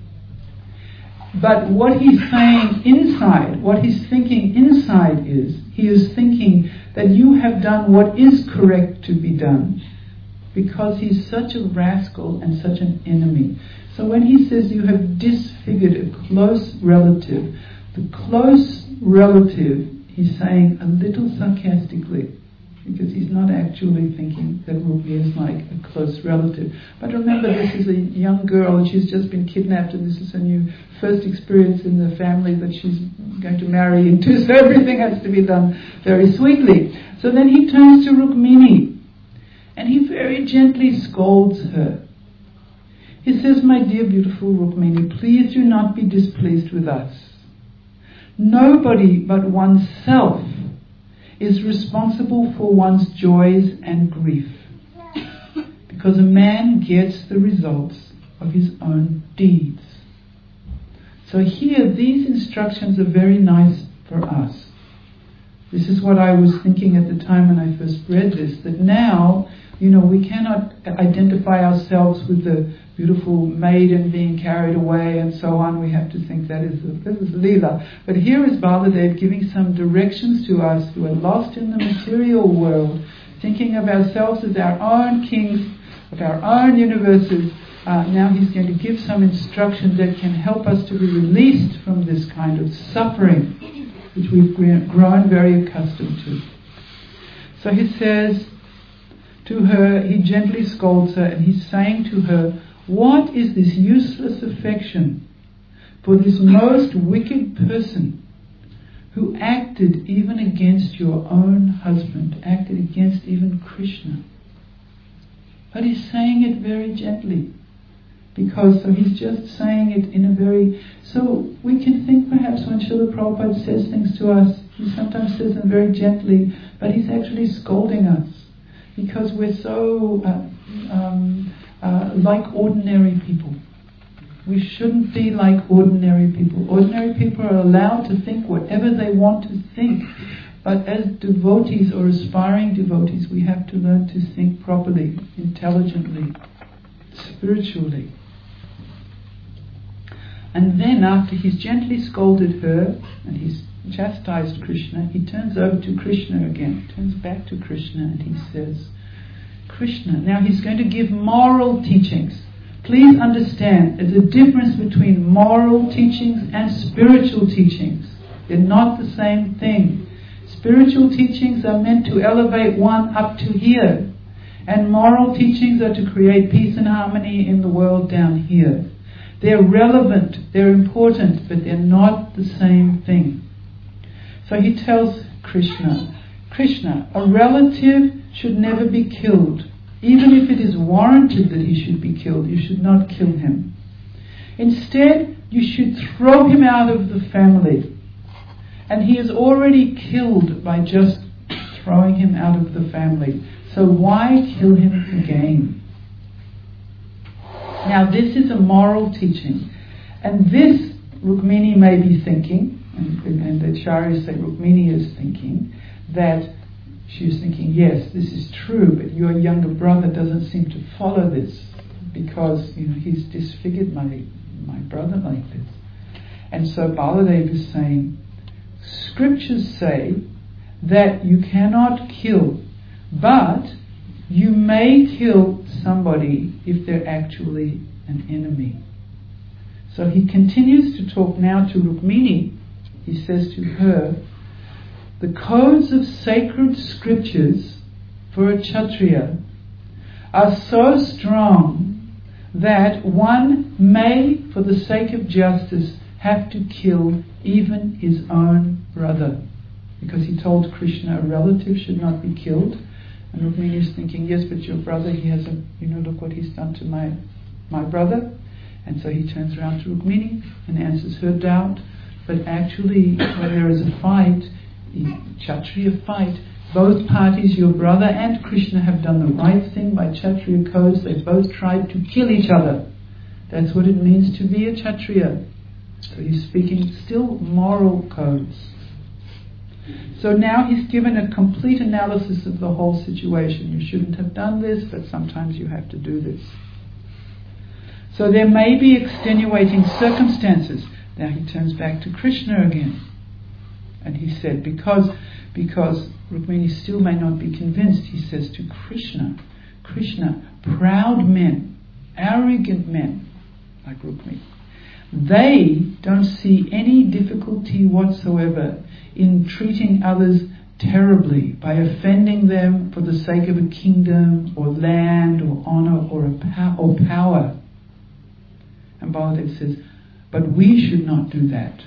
Speaker 1: But what he's saying inside, what he's thinking inside is, he is thinking that you have done what is correct to be done, because he's such a rascal and such an enemy. So when he says you have disfigured a close relative, the close relative, he's saying a little sarcastically, because he's not actually thinking that Rupi is like a close relative. But remember, this is a young girl and she's just been kidnapped, and this is her new first experience in the family that she's going to marry into, so everything has to be done very sweetly. So then he turns to Rukmini and he very gently scolds her. He says, my dear beautiful Rukmini, please do not be displeased with us. Nobody but oneself is responsible for one's joys and grief, because a man gets the results of his own deeds. So here, these instructions are very nice for us. This is what I was thinking at the time when I first read this, that now, we cannot identify ourselves with the beautiful maiden being carried away and so on. We have to think this is Leela. But here is Baladev giving some directions to us who are lost in the material world, thinking of ourselves as our own kings, of our own universes. Now he's going to give some instructions that can help us to be released from this kind of suffering, which we've grown very accustomed to. So he says to her, he gently scolds her, and he's saying to her, what is this useless affection for this most wicked person who acted even against your own husband, acted against even Krishna. But he's saying it very gently, because so he's just saying it in a very... So we can think perhaps when Srila Prabhupada says things to us, he sometimes says them very gently, but he's actually scolding us, because we're so like ordinary people. We shouldn't be like ordinary people. Ordinary people are allowed to think whatever they want to think. But as devotees or aspiring devotees, we have to learn to think properly, intelligently, spiritually. And then after he's gently scolded her and he's chastised Krishna, he turns over to Krishna again, turns back to Krishna, and he says, Krishna, now he's going to give moral teachings. Please understand, there's a difference between moral teachings and spiritual teachings. They're not the same thing. Spiritual teachings are meant to elevate one up to here, and moral teachings are to create peace and harmony in the world down here. They're relevant, they're important, but they're not the same thing. So he tells Krishna, Krishna, a relative should never be killed. Even if it is warranted that he should be killed, you should not kill him. Instead, you should throw him out of the family. And he is already killed by just throwing him out of the family. So why kill him again? Now this is a moral teaching. And this Rukmini may be thinking, and the Acharyas say Rukmini is thinking, that she is thinking, yes, this is true, but your younger brother doesn't seem to follow this, because he's disfigured my brother like this. And so Baladev is saying, scriptures say that you cannot kill, but you may kill somebody if they're actually an enemy. So he continues to talk now to Rukmini. He says to her, the codes of sacred scriptures for a Kshatriya are so strong that one may, for the sake of justice, have to kill even his own brother. Because he told Krishna a relative should not be killed. And Rukmini is thinking, yes, but your brother, he hasn't, look what he's done to my brother. And so he turns around to Rukmini and answers her doubt. But actually, when there is a fight, Kshatriya fight, both parties, your brother and Krishna, have done the right thing by Kshatriya codes. They both tried to kill each other. That's what it means to be a Kshatriya. So he's speaking still moral codes. So now he's given a complete analysis of the whole situation. You shouldn't have done this, but sometimes you have to do this. So there may be extenuating circumstances. Now he turns back to Krishna again. And he said, because Rukmini still may not be convinced, he says to Krishna, proud men, arrogant men, like Rukmini, they don't see any difficulty whatsoever in treating others terribly by offending them for the sake of a kingdom or land or honor or power. And Baladev says, but we should not do that.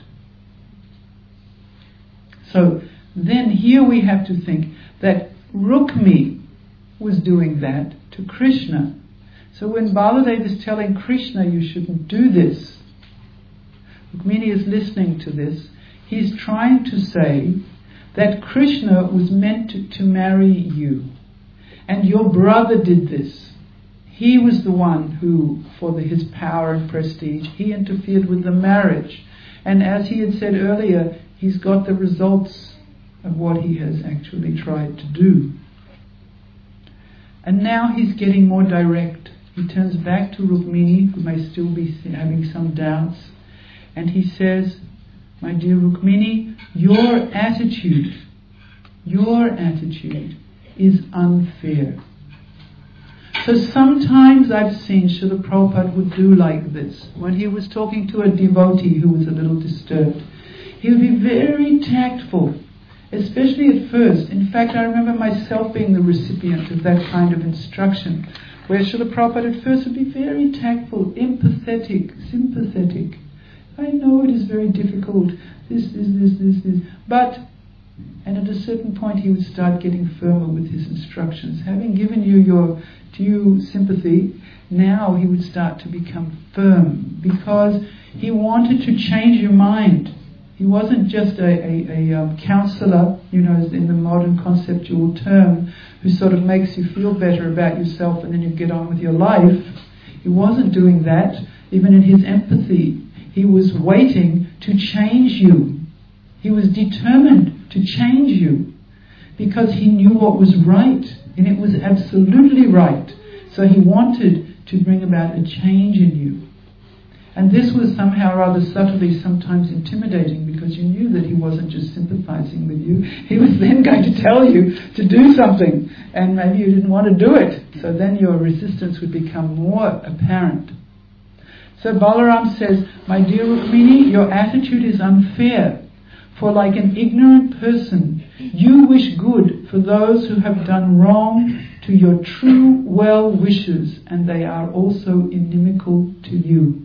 Speaker 1: So then here we have to think that Rukmi was doing that to Krishna. So when Baladev is telling Krishna you shouldn't do this, Rukmini is listening to this. He's trying to say that Krishna was meant to marry you. And your brother did this. He was the one who, for his power and prestige, he interfered with the marriage. And as he had said earlier, he's got the results of what he has actually tried to do. And now he's getting more direct. He turns back to Rukmini, who may still be having some doubts, and he says, my dear Rukmini, your attitude is unfair. So sometimes I've seen Srila Prabhupada would do like this. When he was talking to a devotee who was a little disturbed, he would be very tactful, especially at first. In fact, I remember myself being the recipient of that kind of instruction, where Srila Prabhupada at first would be very tactful, empathetic, sympathetic. I know it is very difficult this. But, and at a certain point he would start getting firmer with his instructions. Having given you your due sympathy, now he would start to become firm, because he wanted to change your mind. He wasn't just a counselor, in the modern conceptual term, who sort of makes you feel better about yourself and then you get on with your life. He wasn't doing that. Even in his empathy, he was waiting to change you. He was determined to change you, because he knew what was right, and it was absolutely right. So he wanted to bring about a change in you. And this was somehow rather subtly sometimes intimidating, because you knew that he wasn't just sympathizing with you. He was then going to tell you to do something, and maybe you didn't want to do it. So then your resistance would become more apparent. So Balaram says, "My dear Rukmini, your attitude is unfair. For like an ignorant person, you wish good for those who have done wrong to your true well wishes, and they are also inimical to you."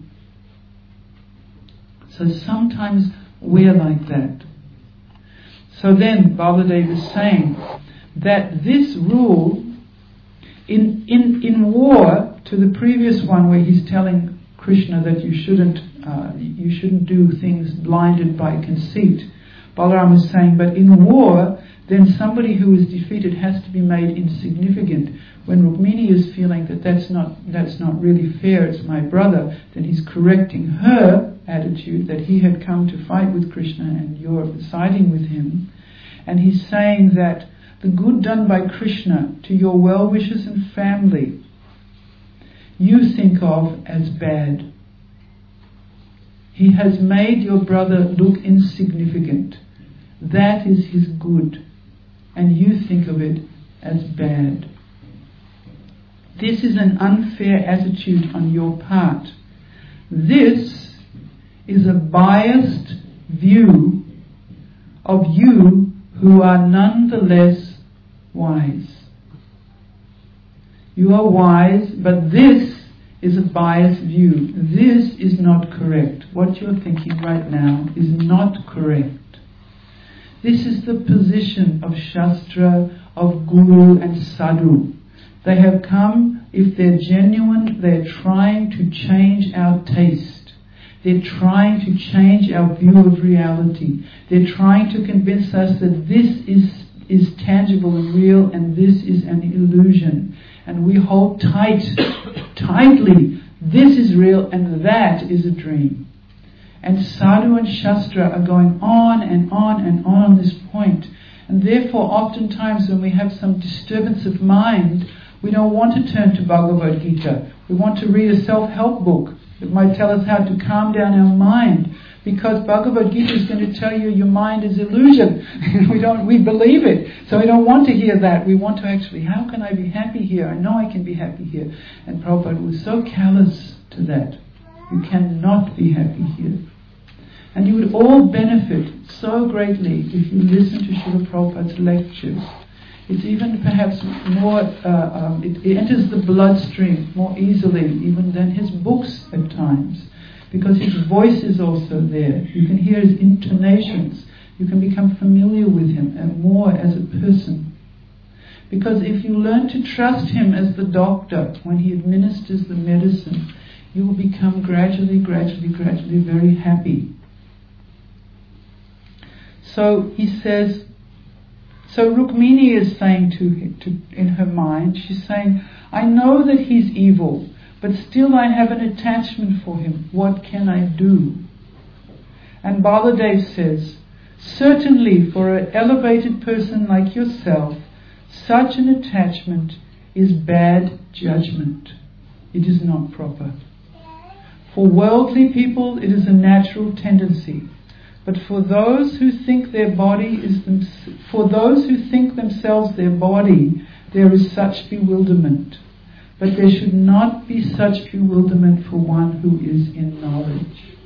Speaker 1: So sometimes we're like that. So then Baladev is saying that this rule, in war to the previous one where he's telling Krishna that you shouldn't do things blinded by conceit, Balaram is saying, but in war, then somebody who is defeated has to be made insignificant. When Rukmini is feeling that that's not really fair, it's my brother, then he's correcting her attitude that he had come to fight with Krishna and you're siding with him. And he's saying that the good done by Krishna to your well-wishers and family, you think of as bad. He has made your brother look insignificant. That is his good, and you think of it as bad. This is an unfair attitude on your part. This is a biased view of you who are nonetheless wise. You are wise, but this is a biased view. This is not correct. What you're thinking right now is not correct. This is the position of Shastra, of Guru and Sadhu. They have come, if they're genuine, they're trying to change our taste. They're trying to change our view of reality. They're trying to convince us that this is tangible and real and this is an illusion. And we hold tightly, this is real and that is a dream. And Sadhu and Shastra are going on and on and on this point. And therefore, oftentimes when we have some disturbance of mind, we don't want to turn to Bhagavad Gita. We want to read a self-help book that might tell us how to calm down our mind. Because Bhagavad Gita is going to tell you your mind is illusion. we believe it. So we don't want to hear that. We want to actually, how can I be happy here? I know I can be happy here. And Prabhupada was so callous to that. You cannot be happy here. And you would all benefit so greatly if you listen to Srila Prabhupada's lectures. It's even perhaps more, it enters the bloodstream more easily even than his books at times. Because his voice is also there. You can hear his intonations. You can become familiar with him and more as a person. Because if you learn to trust him as the doctor when he administers the medicine, you will become gradually very happy. So he says, so Rukmini is saying to in her mind, she's saying, I know that he's evil, but still I have an attachment for him. What can I do? And Baladev says, certainly for an elevated person like yourself, such an attachment is bad judgment. It is not proper. For worldly people, it is a natural tendency. But for those who think themselves their body, there is such bewilderment. But there should not be such bewilderment for one who is in knowledge.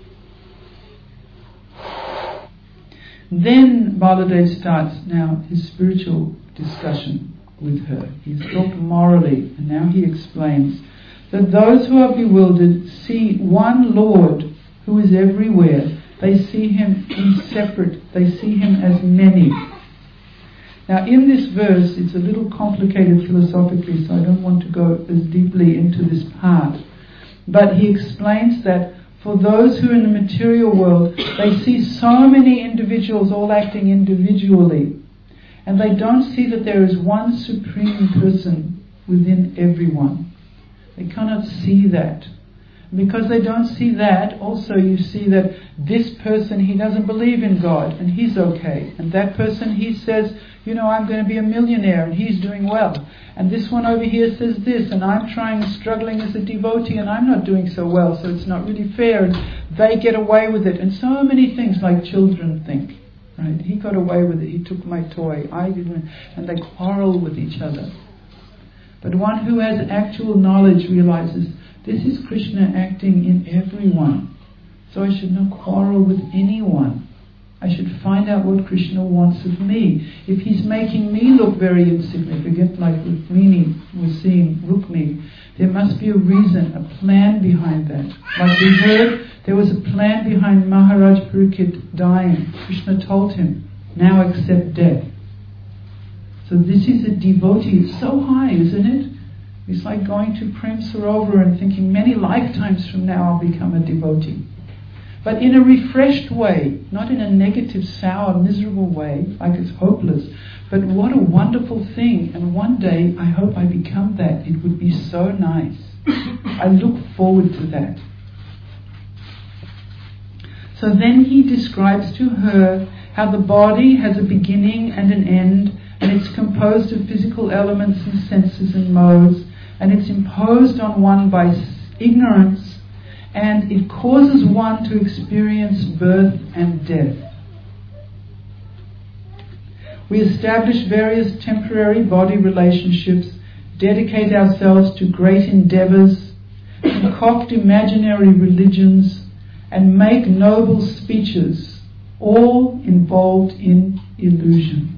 Speaker 1: Then Baladev starts now his spiritual discussion with her. He's talked morally, and now he explains that those who are bewildered see one Lord who is everywhere, They see him separate. They see him as many. Now in this verse, it's a little complicated philosophically, so I don't want to go as deeply into this part. But he explains that for those who are in the material world, they see so many individuals all acting individually. And they don't see that there is one supreme person within everyone. They cannot see that. Because they don't see that, also you see that this person, he doesn't believe in God, and he's okay. And that person, he says, I'm going to be a millionaire, and he's doing well. And this one over here says this, and I'm struggling as a devotee, and I'm not doing so well, so it's not really fair. And they get away with it. And so many things like children think. Right? He got away with it. He took my toy. I didn't. And they quarrel with each other. But one who has actual knowledge realizes this is Krishna acting in everyone. So I should not quarrel with anyone. I should find out what Krishna wants of me. If he's making me look very insignificant, like Rukmini was seeing Rukmini, there must be a reason, a plan behind that. Like we heard, there was a plan behind Maharaj Parikshit dying. Krishna told him, now accept death. So this is a devotee. It's so high, isn't it? It's like going to Prem Sarovar and thinking many lifetimes from now I'll become a devotee. But in a refreshed way, not in a negative, sour, miserable way, like it's hopeless. But what a wonderful thing. And one day I hope I become that. It would be so nice. I look forward to that. So then he describes to her how the body has a beginning and an end, and it's composed of physical elements and senses and modes, and it's imposed on one by ignorance, and it causes one to experience birth and death. We establish various temporary body relationships, dedicate ourselves to great endeavors, concoct imaginary religions, and make noble speeches, all involved in illusion.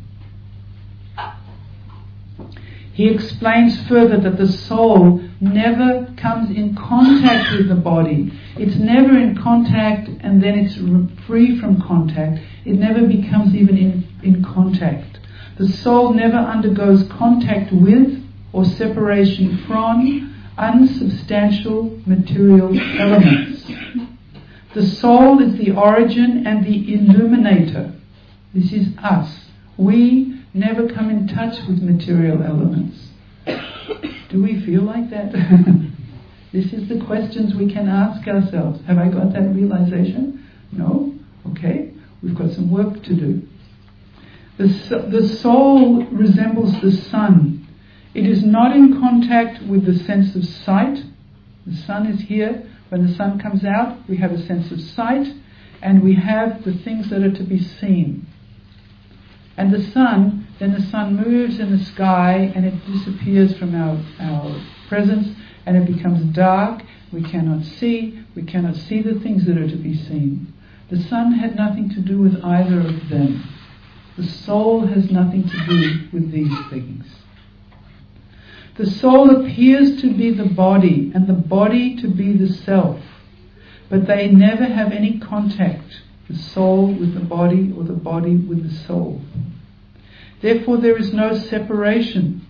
Speaker 1: He explains further that the soul never comes in contact with the body. It's never in contact and then it's free from contact. It never becomes even in contact. The soul never undergoes contact with or separation from unsubstantial material elements. The soul is the origin and the illuminator. This is us. We never come in touch with material elements. Do we feel like that? This is the questions we can ask ourselves. Have I got that realization? No? Okay. We've got some work to do. The soul resembles the sun. It is not in contact with the sense of sight. The sun is here. When the sun comes out, we have a sense of sight, and we have the things that are to be seen. And the sun moves in the sky, and it disappears from our presence, and it becomes dark. We cannot see the things that are to be seen. The sun had nothing to do with either of them. The soul has nothing to do with these things. The soul appears to be the body, and the body to be the self, but they never have any contact, the soul with the body or the body with the soul. Therefore there is no separation.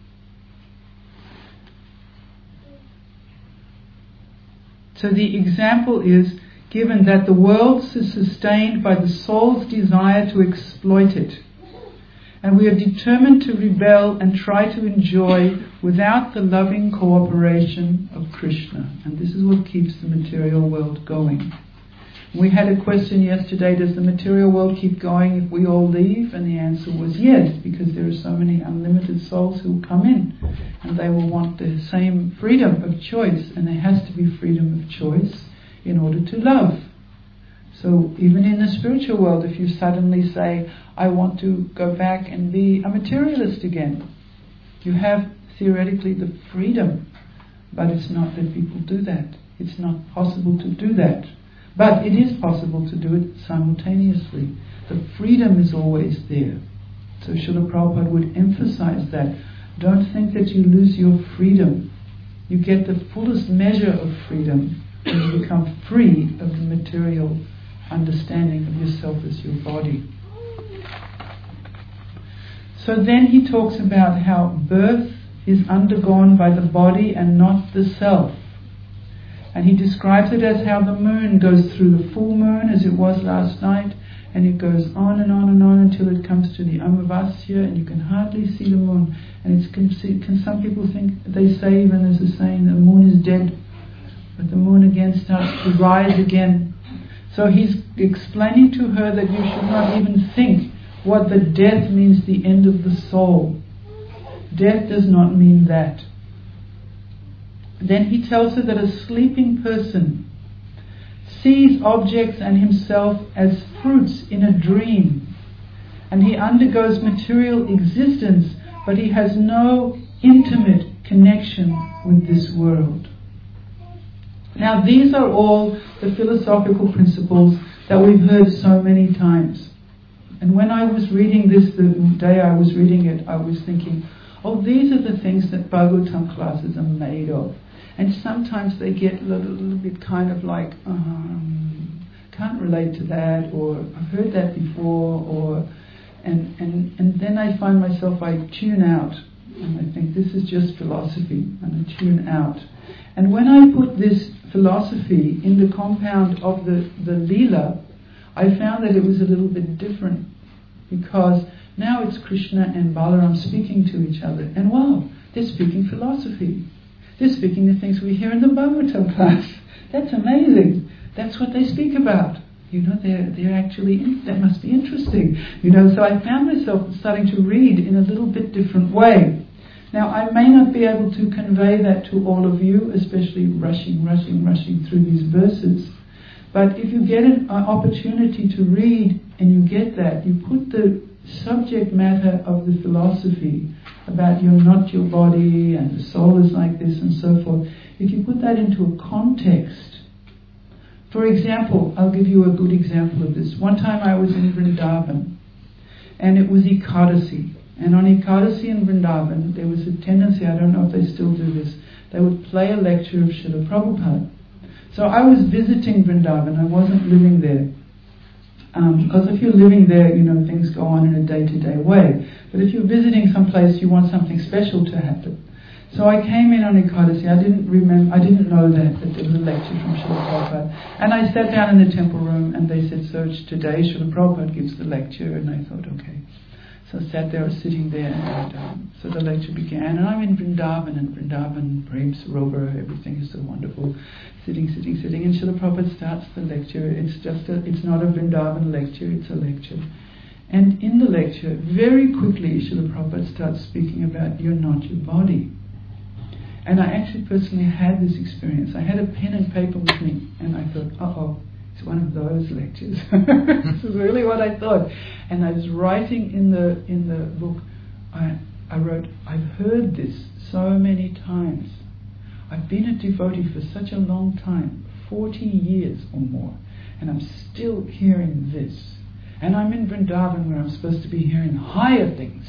Speaker 1: So the example is given that the world is sustained by the soul's desire to exploit it. And we are determined to rebel and try to enjoy without the loving cooperation of Krishna. And this is what keeps the material world going. We had a question yesterday, does the material world keep going if we all leave? And the answer was yes, because there are so many unlimited souls who will come in, and they will want the same freedom of choice, and there has to be freedom of choice in order to love. So even in the spiritual world, if you suddenly say, I want to go back and be a materialist again, you have theoretically the freedom, but it's not that people do that. It's not possible to do that. But it is possible to do it simultaneously. The freedom is always there. So Srila Prabhupada would emphasize that. Don't think that you lose your freedom. You get the fullest measure of freedom when you become free of the material understanding of yourself as your body. So then he talks about how birth is undergone by the body and not the self. And he describes it as how the moon goes through the full moon, as it was last night, and it goes on and on and on until it comes to the Amavasya, and you can hardly see the moon. And some people think, they say, even there's a saying, the moon is dead, but the moon again starts to rise again. So he's explaining to her that you should not even think what the death means, the end of the soul. Death does not mean that. Then he tells her that a sleeping person sees objects and himself as fruits in a dream, and he undergoes material existence, but he has no intimate connection with this world. Now these are all the philosophical principles that we've heard so many times. And when I was reading this, the day I was reading it, I was thinking, oh, these are the things that Bhagavatam classes are made of. And sometimes they get a little bit kind of like, can't relate to that, or I've heard that before, and then I find myself, I tune out, and I think this is just philosophy, and I tune out. And when I put this philosophy in the compound of the Leela, I found that it was a little bit different, because now it's Krishna and Balaram speaking to each other, and wow, they're speaking philosophy. They're speaking the things we hear in the Bhagavatam class. That's amazing. That's what they speak about. They're actually, that must be interesting. So I found myself starting to read in a little bit different way. Now, I may not be able to convey that to all of you, especially rushing through these verses. But if you get an opportunity to read and you get that, you put the subject matter of the philosophy about you're not your body and the soul is like this and so forth, if you put that into a context. For example, I'll give you a good example of this. One time I was in Vrindavan, and it was Ekadasi. And on Ekadasi in Vrindavan, there was a tendency, I don't know if they still do this, they would play a lecture of Srila Prabhupada. So I was visiting Vrindavan, I wasn't living there. Because if you're living there, things go on in a day-to-day way. But if you're visiting someplace, you want something special to happen. So I came in on Ekadasi. I didn't know that there was a lecture from Srila Prabhupada. And I sat down in the temple room, and they said, so today Srila Prabhupada gives the lecture. And I thought, okay. So I sat there, sitting there, and so the lecture began. And I'm in Vrindavan, and Vrindavan, Prem Sarovar, everything is so wonderful. Sitting. And Srila Prabhupada starts the lecture. It's not a Vrindavan lecture, it's a lecture. And in the lecture, very quickly, Srila Prabhupada starts speaking about you're not your body. And I actually personally had this experience. I had a pen and paper with me, and I thought, it's one of those lectures. This is really what I thought. And I was writing in the book, I wrote, I've heard this so many times. I've been a devotee for such a long time, 40 years or more, and I'm still hearing this. And I'm in Vrindavan, where I'm supposed to be hearing higher things,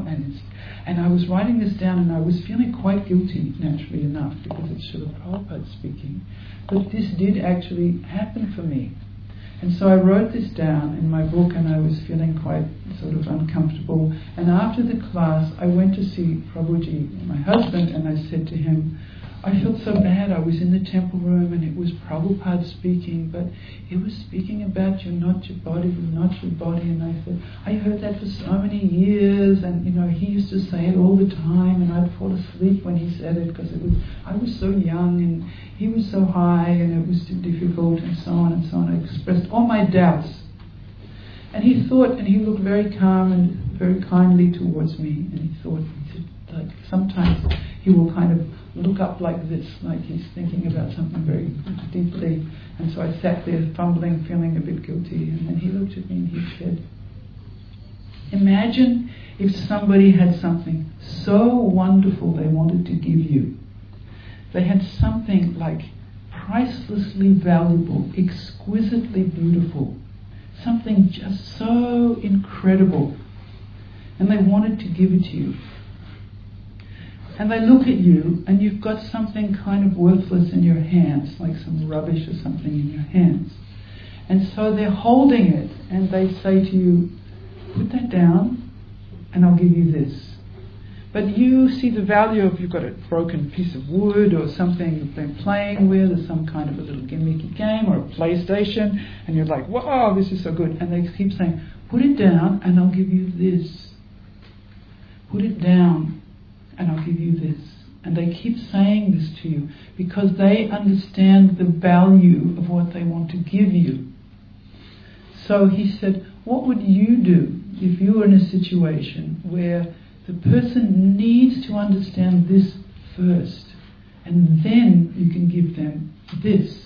Speaker 1: and I was writing this down, and I was feeling quite guilty, naturally enough, because it's Srila Prabhupada speaking. But this did actually happen for me. And so I wrote this down in my book, and I was feeling quite sort of uncomfortable. And after the class, I went to see Prabhuji, my husband, and I said to him, I felt so bad. I was in the temple room, and it was Prabhupada speaking, but he was speaking about you're not your body, you're not your body. And I said, I heard that for so many years, and he used to say it all the time, and I'd fall asleep when he said it, because I was so young, and he was so high, and it was too difficult, and so on and so on. I expressed all my doubts. And he thought, and he looked very calm and very kindly towards me, and he said, like, sometimes he will kind of look up like this, like he's thinking about something very deeply. And so I sat there fumbling, feeling a bit guilty, and then he looked at me and he said, imagine if somebody had something so wonderful they wanted to give you. They had something like pricelessly valuable, exquisitely beautiful, something just so incredible, and they wanted to give it to you. And they look at you, and you've got something kind of worthless in your hands, like some rubbish or something in your hands. And so they're holding it, and they say to you, put that down, and I'll give you this. But you see the value of, you've got a broken piece of wood or something that they're playing with, or some kind of a little gimmicky game, or a PlayStation, and you're like, wow, this is so good. And they keep saying, put it down and I'll give you this. Put it down and I'll give you this. And they keep saying this to you because they understand the value of what they want to give you. So he said, what would you do if you were in a situation where the person needs to understand this first, and then you can give them this?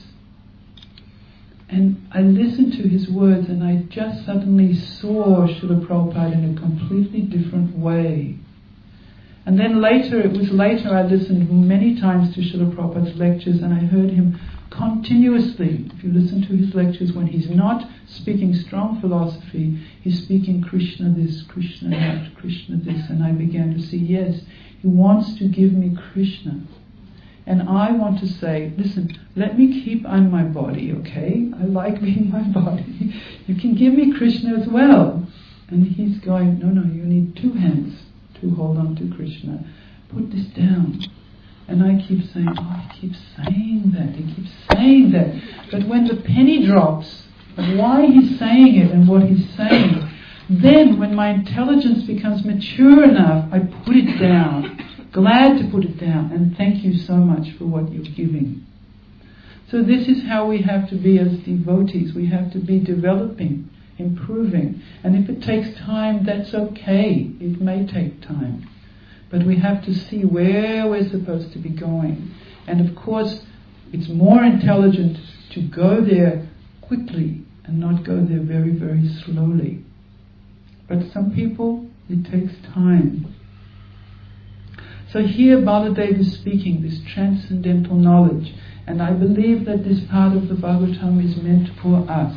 Speaker 1: And I listened to his words, and I just suddenly saw Srila Prabhupada in a completely different way. And then it was later I listened many times to Srila Prabhupada's lectures, and I heard him continuously. If you listen to his lectures, when he's not speaking strong philosophy, he's speaking Krishna this, Krishna that, Krishna this. And I began to see, yes, he wants to give me Krishna. And I want to say, listen, let me keep on my body, okay? I like being my body. You can give me Krishna as well. And he's going, no, you need two hands to hold on to Krishna. Put this down. And I keep saying, he keeps saying that. But when the penny drops of why he's saying it and what he's saying, then when my intelligence becomes mature enough, I put it down. Glad to put it down, and thank you so much for what you're giving. So this is how we have to be as devotees. We have to be developing, improving. And if it takes time, that's okay. It may take time. But we have to see where we're supposed to be going. And of course, it's more intelligent to go there quickly and not go there very, very slowly. But some people, it takes time. So here Baladev is speaking this transcendental knowledge, and I believe that this part of the Bhagavatam is meant for us.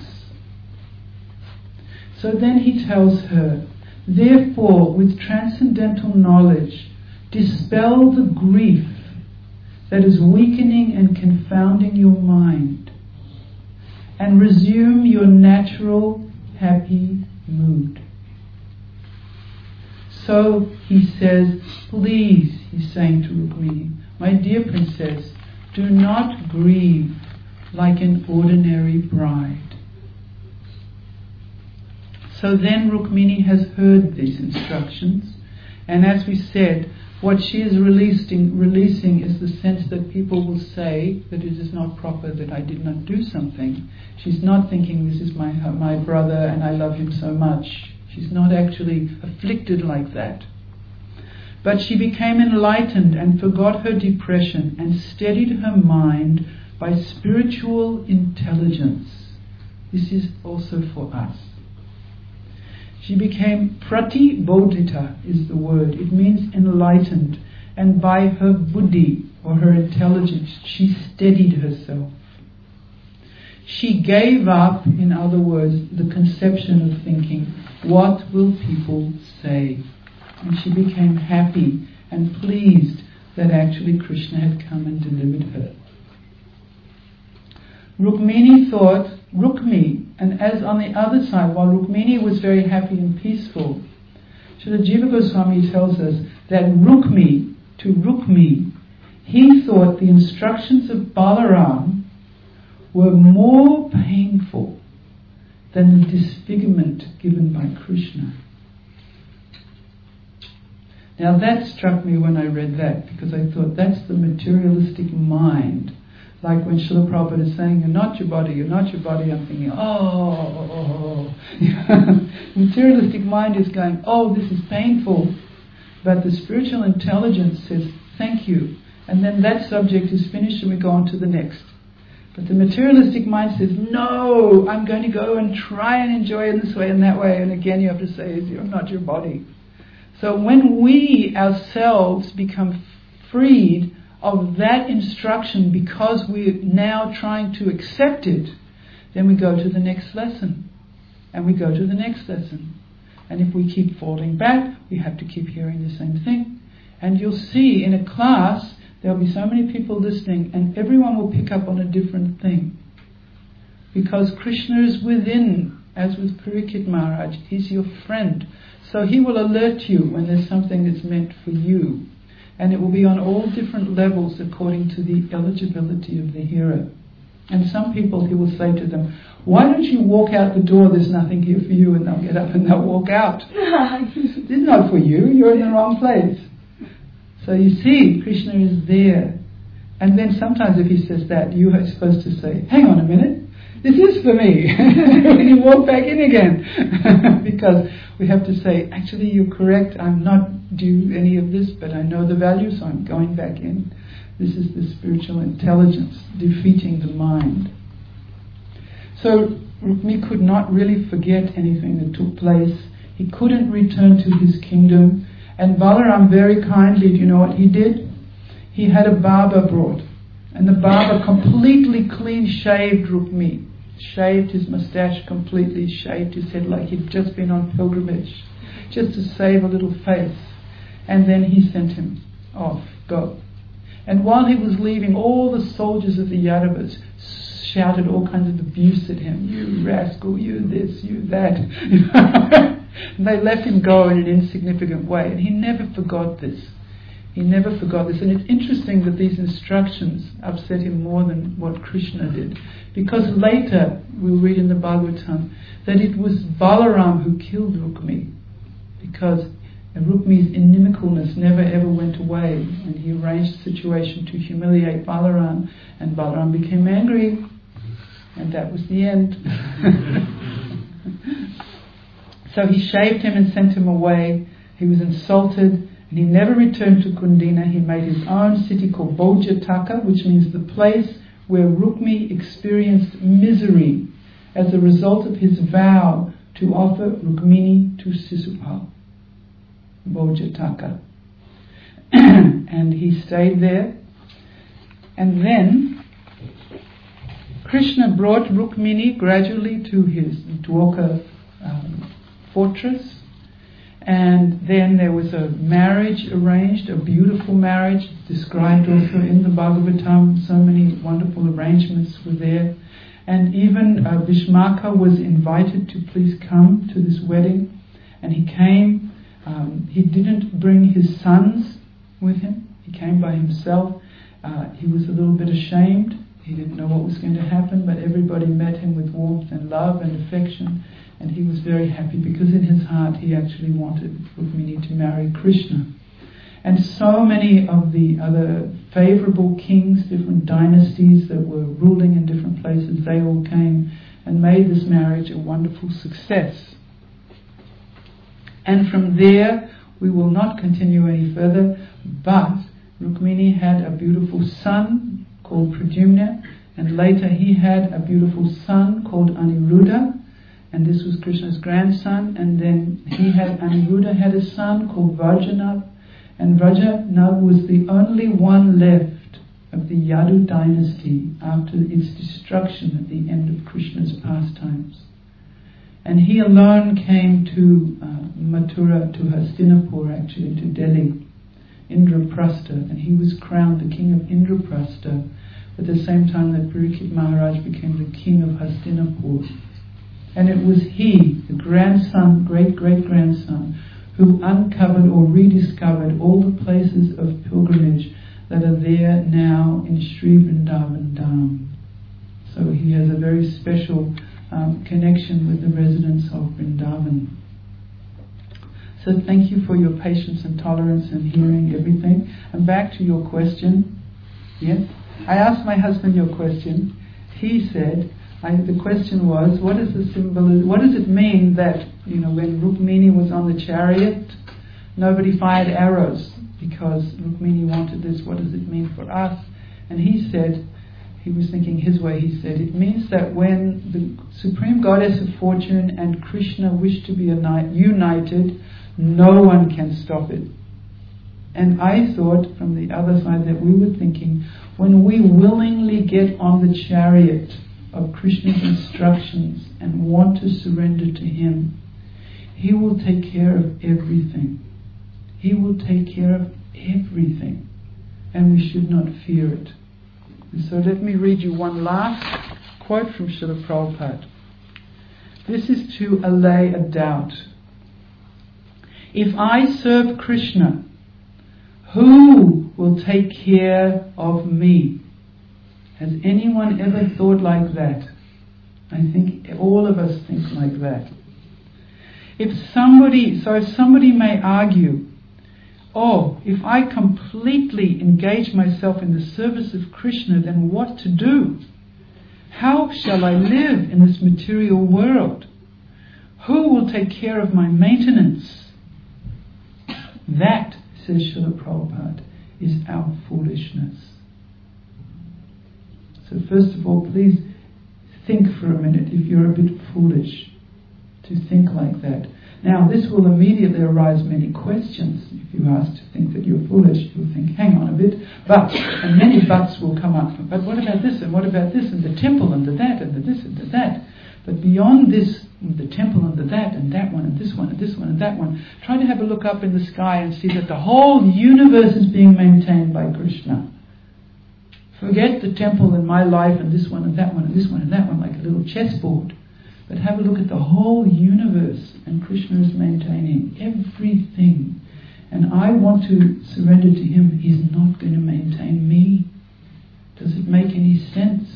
Speaker 1: So then he tells her, therefore, with transcendental knowledge, dispel the grief that is weakening and confounding your mind, and resume your natural, happy mood. So he says, please, he's saying to Rukmini, my dear princess, do not grieve like an ordinary bride. So then Rukmini has heard these instructions, and as we said, what she is releasing is the sense that people will say that it is not proper that I did not do something. She's not thinking this is my brother and I love him so much. She's not actually afflicted like that. But she became enlightened and forgot her depression and steadied her mind by spiritual intelligence. This is also for us. She became pratibodhita is the word. It means enlightened. And by her buddhi, or her intelligence, she steadied herself. She gave up, in other words, the conception of thinking, what will people say? And she became happy and pleased that actually Krishna had come and delivered her. Rukmini thought, and as on the other side, while Rukmini was very happy and peaceful, Srila Jiva Goswami tells us that Rukmi, he thought the instructions of Balaram were more painful than the disfigurement given by Krishna. Now that struck me when I read that, because I thought that's the materialistic mind. Like when Srila Prabhupada is saying, you're not your body, I'm thinking, materialistic mind is going, this is painful. But the spiritual intelligence says, thank you. And then that subject is finished and we go on to the next. But the materialistic mind says, no, I'm going to go and try and enjoy it this way and that way. And again you have to say, you're not your body. So when we ourselves become freed of that instruction because we're now trying to accept it, then we go to the next lesson. And we go to the next lesson. And if we keep falling back, we have to keep hearing the same thing. And you'll see in a class, there'll be so many people listening and everyone will pick up on a different thing. because Krishna is within, as with Parikshit Maharaj. He's your friend. So he will alert you when there's something that's meant for you. And it will be on all different levels according to the eligibility of the hearer. And some people, he will say to them, why don't you walk out the door, there's nothing here for you, and they'll get up and they'll walk out. This is not for you, you're in the wrong place. So you see, Krishna is there. And then sometimes if he says that, you are supposed to say, hang on a minute, this is for me. And you walk back in again. Because we have to say, actually you're correct, I'm not due any of this, but I know the value, so I'm going back in. This is the spiritual intelligence defeating the mind. So Rukmi could not really forget anything that took place. He couldn't return to his kingdom. And Balaram very kindly, do you know what he did? He had a barber brought. And the barber completely clean shaved Rukmi. Shaved his moustache completely, shaved his head like he'd just been on pilgrimage. Just to save a little face. And then he sent him off, go. And while he was leaving, all the soldiers of the Yadavas shouted all kinds of abuse at him. You rascal, you this, you that. And they let him go in an insignificant way. And he never forgot this. He never forgot this. And it's interesting that these instructions upset him more than what Krishna did. Because later, we'll read in the Bhagavatam, that it was Balaram who killed Rukmi. Because Rukmi's inimicalness never ever went away. And he arranged the situation to humiliate Balaram. And Balaram became angry. And that was the end. So he shaved him and sent him away. He was insulted. And he never returned to Kundina. He made his own city called Bojataka, which means the place where Rukmi experienced misery as a result of his vow to offer Rukmini to Sisupal. Bojataka. And he stayed there. And then Krishna brought Rukmini gradually to his Dwarka fortress. And then there was a marriage arranged, a beautiful marriage, described also in the Bhagavatam. So many wonderful arrangements were there. And even Bhishmaka was invited to please come to this wedding. And he came. He didn't bring his sons with him. He came by himself. He was a little bit ashamed. He didn't know what was going to happen, but everybody met him with warmth and love and affection. And he was very happy because in his heart he actually wanted Rukmini to marry Krishna. And so many of the other favorable kings, different dynasties that were ruling in different places, they all came and made this marriage a wonderful success. And from there, we will not continue any further, but Rukmini had a beautiful son called Pradyumna, and later he had a beautiful son called Aniruddha, and this was Krishna's grandson. And then Aniruddha had a son called Vrajanath, and Vrajanath was the only one left of the Yadu dynasty after its destruction at the end of Krishna's pastimes. And he alone came to Mathura, to Hastinapur actually, to Delhi, Indraprastha, and he was crowned the king of Indraprastha at the same time that Parikshit Maharaj became the king of Hastinapur. And it was he, the grandson, great-great-grandson, who uncovered or rediscovered all the places of pilgrimage that are there now in Sri Vrindavan Dham. So he has a very special connection with the residents of Vrindavan. So thank you for your patience and tolerance and hearing everything. And back to your question. Yes? I asked my husband your question. He said, the question was, what is the symbol? What does it mean that, when Rukmini was on the chariot, nobody fired arrows because Rukmini wanted this? What does it mean for us? And he said, he was thinking his way, he said, it means that when the Supreme Goddess of Fortune and Krishna wish to be united, no one can stop it. And I thought from the other side that we were thinking, when we willingly get on the chariot of Krishna's instructions and want to surrender to him, he will take care of everything. He will take care of everything. And we should not fear it. And so let me read you one last quote from Srila Prabhupada. This is to allay a doubt. If I serve Krishna, who will take care of me? Has anyone ever thought like that? I think all of us think like that. If somebody may argue, oh, if I completely engage myself in the service of Krishna, then what to do? How shall I live in this material world? Who will take care of my maintenance? That, says Srila Prabhupada, is our foolishness. So first of all, please think for a minute if you're a bit foolish to think like that. Now, this will immediately arise many questions. If you ask to think that you're foolish, you'll think, hang on a bit, and many buts will come up. But what about this, and what about this, and the temple, and the that, and the this, and the that? But beyond this, the temple, and the that, and that one, and this one, and this one, and that one, try to have a look up in the sky and see that the whole universe is being maintained by Krishna. Forget the temple in my life, and this one, and that one, and this one, and that one, like a little chessboard. But have a look at the whole universe, and Krishna is maintaining everything. And I want to surrender to Him. He's not going to maintain me. Does it make any sense?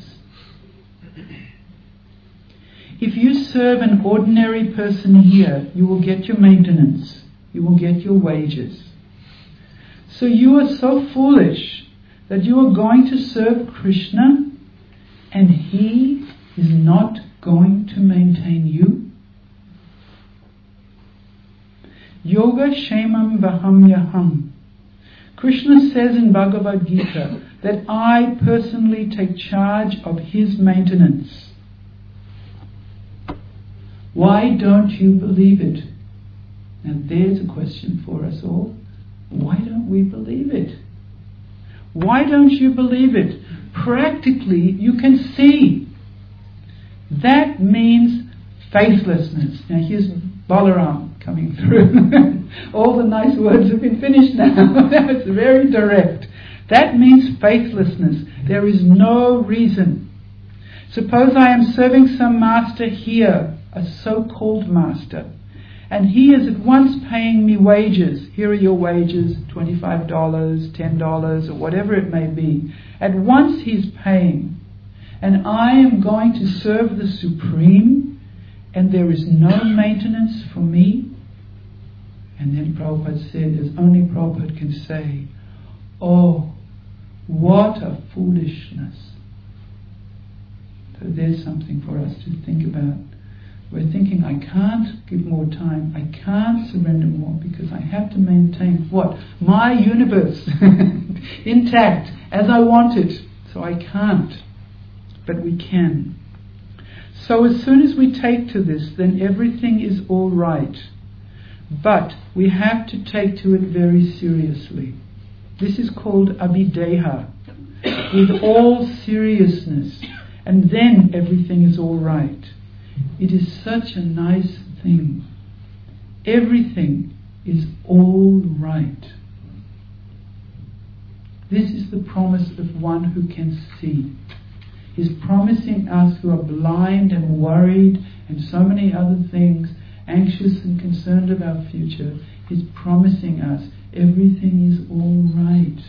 Speaker 1: If you serve an ordinary person here, you will get your maintenance. You will get your wages. So you are so foolish that you are going to serve Krishna and He is not going to maintain you? Yoga Shemam Vahamyaham. Krishna says in Bhagavad Gita that I personally take charge of His maintenance. Why don't you believe it? Now there's a question for us all. Why don't we believe it? Why don't you believe it? Practically, you can see. That means faithlessness. Now here's Balaram coming through. All the nice words have been finished now. It's very direct. That means faithlessness. There is no reason. Suppose I am serving some master here, a so-called master, and he is at once paying me wages. Here are your wages, $25, $10, or whatever it may be. At once he's paying. And I am going to serve the Supreme, and there is no maintenance for me. And then Prabhupada said, as only Prabhupada can say, oh, what a foolishness. So there's something for us to think about. We're thinking, I can't give more time, I can't surrender more because I have to maintain what? My universe intact as I want it. So I can't. But we can. So as soon as we take to this, then everything is all right. But we have to take to it very seriously. This is called Abhideha, with all seriousness. And then everything is all right. It is such a nice thing. Everything is all right. This is the promise of one who can see. He's promising us who are blind and worried and so many other things, anxious and concerned of our future. He's promising us everything is all right.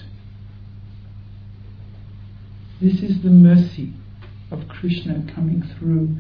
Speaker 1: This is the mercy of Krishna coming through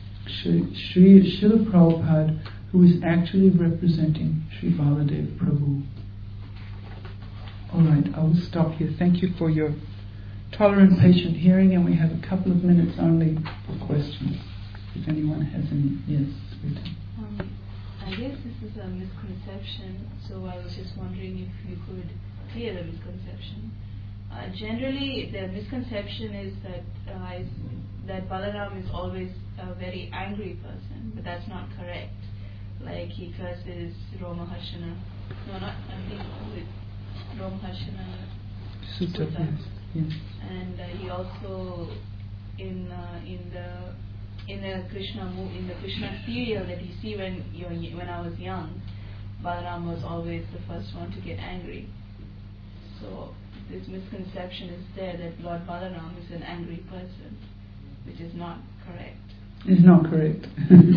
Speaker 1: Srila Prabhupada, who is actually representing Sri Baladev Prabhu. Alright, I will stop here. Thank you for your tolerant, patient hearing, and we have a couple of minutes only for questions. If anyone has any. Yes, Rita.
Speaker 2: I guess this is a misconception, so I was just wondering if you could clear the misconception. Generally, the misconception is that Balaram is always a very angry person, but that's not correct. Like he curses Romaharshana. No, not I think with Romaharshana Sutta.
Speaker 1: Yes.
Speaker 2: And he also in the Krishna serial that you see when I was young, Balaram was always the first one to get angry. So this misconception is there that Lord Balaram is an angry person, which is not correct.
Speaker 1: Is not correct.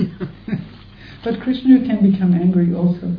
Speaker 1: But Krishna can become angry also.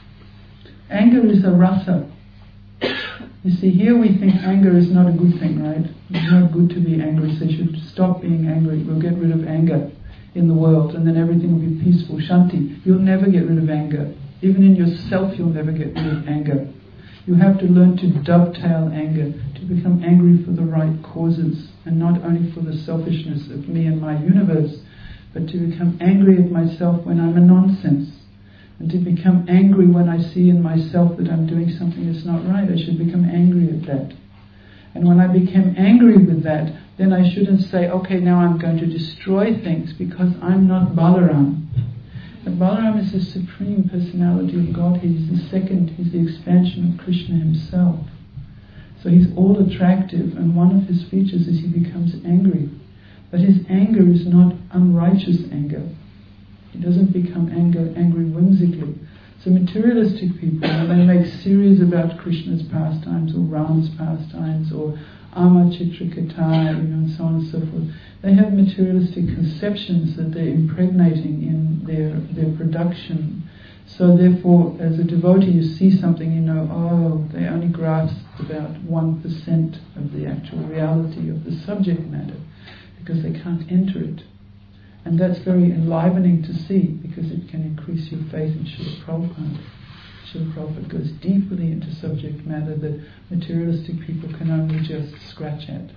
Speaker 1: Anger is a rasa. You see, here we think anger is not a good thing, right? It's not good to be angry, so you should stop being angry. We'll get rid of anger in the world, and then everything will be peaceful. Shanti. You'll never get rid of anger. Even in yourself, you'll never get rid of anger. You have to learn to dovetail anger, to become angry for the right causes, and not only for the selfishness of me and my universe, but to become angry at myself when I'm a nonsense, and to become angry when I see in myself that I'm doing something that's not right. I should become angry at that. And when I become angry with that, then I shouldn't say, okay, now I'm going to destroy things, because I'm not Balaram. But Balaram is the supreme personality of God. He's the second, he's the expansion of Krishna himself. So he's all attractive, and one of his features is he becomes angry. But his anger is not unrighteous anger. He doesn't become angry whimsically. So materialistic people, they make series about Krishna's pastimes, or Rama's pastimes, or Ama Chitrakatha, and so on and so forth. They have materialistic conceptions that they're impregnating in their production. So therefore, as a devotee, you see something, you know, oh, they only grasp about 1% of the actual reality of the subject matter, because they can't enter it. And that's very enlivening to see, because it can increase your faith in Srila Prabhupada. Srila Prabhupada goes deeply into subject matter that materialistic people can only just scratch at.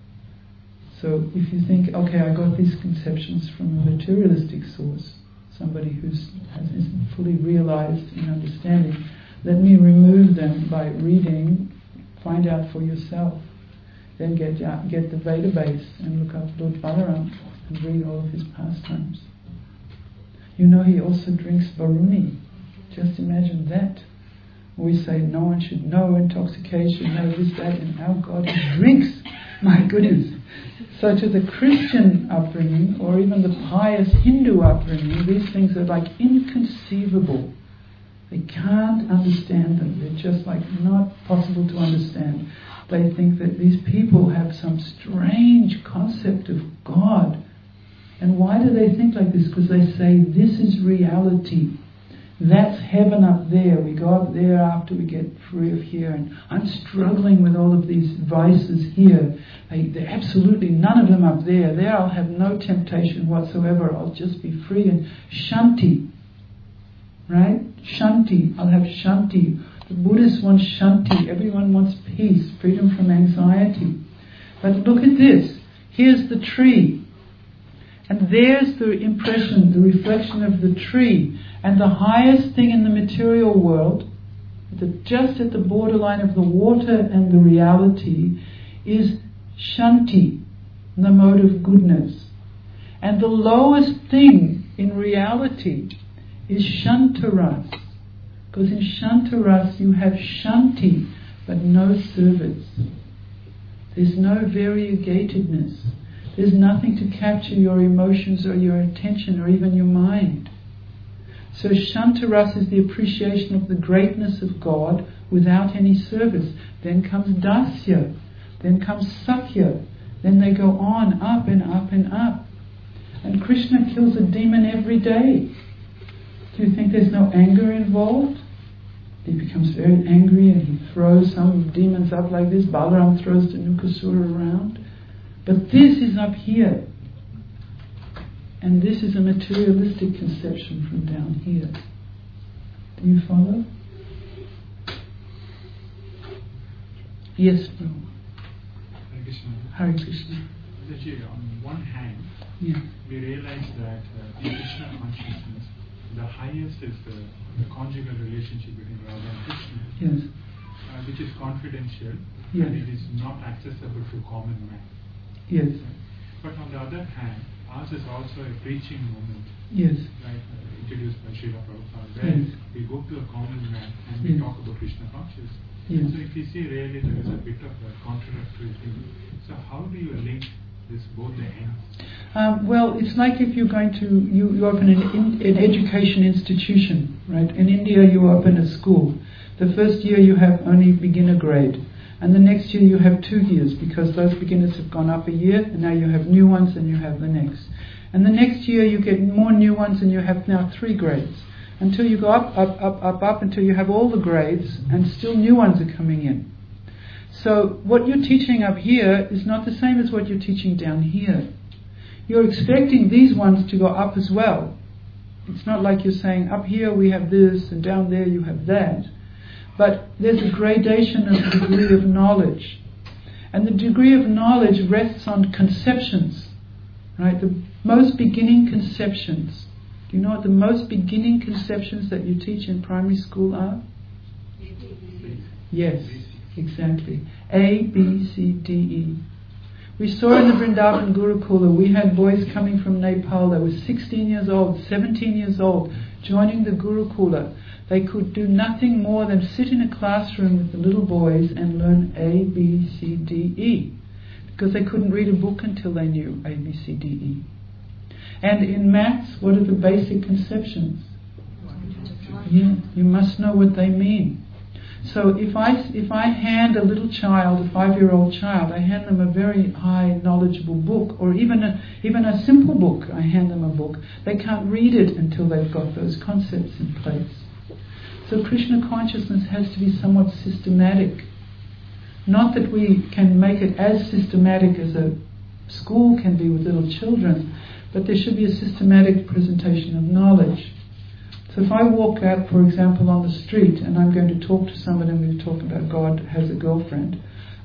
Speaker 1: So if you think, okay, I got these conceptions from a materialistic source, somebody who isn't fully realized in understanding, let me remove them by reading, find out for yourself. Then get the Vedabase and look up Lord Balaram and read all of his pastimes. You know, he also drinks Varuni. Just imagine that. We say no one should know intoxication, no this, that, and our God, he drinks. My goodness. So to the Christian upbringing, or even the pious Hindu upbringing, these things are like inconceivable. They can't understand them. They're just like not possible to understand. They think that these people have some strange concept of God. And why do they think like this? Because they say, this is reality. That's heaven up there. We go up there after we get free of here. And I'm struggling with all of these vices here. They're absolutely none of them up there. There I'll have no temptation whatsoever. I'll just be free and shanti. Right? Shanti. I'll have shanti. The Buddhists want shanti. Everyone wants peace, freedom from anxiety. But look at this. Here's the tree. And there's the impression, the reflection of the tree. And the highest thing in the material world, just at the borderline of the water and the reality, is shanti, the mode of goodness. And the lowest thing in reality is shantaras. Because in shantaras you have shanti, but no service. There's no variegatedness. There's nothing to capture your emotions or your attention or even your mind. So Shantaras is the appreciation of the greatness of God without any service. Then comes Dasya. Then comes Sakya. Then they go on, up and up and up. And Krishna kills a demon every day. Do you think there's no anger involved? He becomes very angry and he throws some demons up like this. Balaram throws Dhanukasura around. But this is up here. And this is a materialistic conception from down here. Do you follow? Yes, no.
Speaker 3: Hare Krishna.
Speaker 1: Hare Krishna.
Speaker 3: On one hand,
Speaker 1: Yeah.
Speaker 3: we realize that in Krishna consciousness, the highest is the conjugal relationship between Radha and Krishna,
Speaker 1: Yes.
Speaker 3: which is confidential,
Speaker 1: Yes.
Speaker 3: and it is not accessible to common man.
Speaker 1: Yes.
Speaker 3: But on the other hand, ours is also a preaching moment,
Speaker 1: Yes.
Speaker 3: like introduced by Srila Prabhupada, where
Speaker 1: Yes.
Speaker 3: we go to a common man and we
Speaker 1: Yes.
Speaker 3: talk about Krishna consciousness.
Speaker 1: Yes.
Speaker 3: So if you see really there is a bit of a contradictory thing. So how do you link this both the ends?
Speaker 1: Well, it's like if you're going to, you open an education institution, right? In India you open a school. The first year you have only beginner grade. And the next year you have 2 years, because those beginners have gone up a year, and now you have new ones, and you have the next. And the next year you get more new ones, and you have now 3 grades. Until you go up, until you have all the grades, and still new ones are coming in. So what you're teaching up here is not the same as what you're teaching down here. You're expecting these ones to go up as well. It's not like you're saying, up here we have this, and down there you have that. But there's a gradation of degree of knowledge. And the degree of knowledge rests on conceptions. Right? The most beginning conceptions. Do you know what the most beginning conceptions that you teach in primary school are? Yes, exactly. A, B, C, D, E. We saw in the Vrindavan Gurukula, we had boys coming from Nepal that were 16 years old, 17 years old, joining the Gurukula. They could do nothing more than sit in a classroom with the little boys and learn A, B, C, D, E. Because they couldn't read a book until they knew A, B, C, D, E. And in maths, what are the basic conceptions? Yeah, you must know what they mean. So if I hand a little child, a 5-year-old child, I hand them a very high knowledgeable book, or even a simple book, I hand them a book, they can't read it until they've got those concepts in place. So Krishna consciousness has to be somewhat systematic. Not that we can make it as systematic as a school can be with little children, but there should be a systematic presentation of knowledge. So if I walk out, for example, on the street and I'm going to talk to somebody, and we're talking about God has a girlfriend,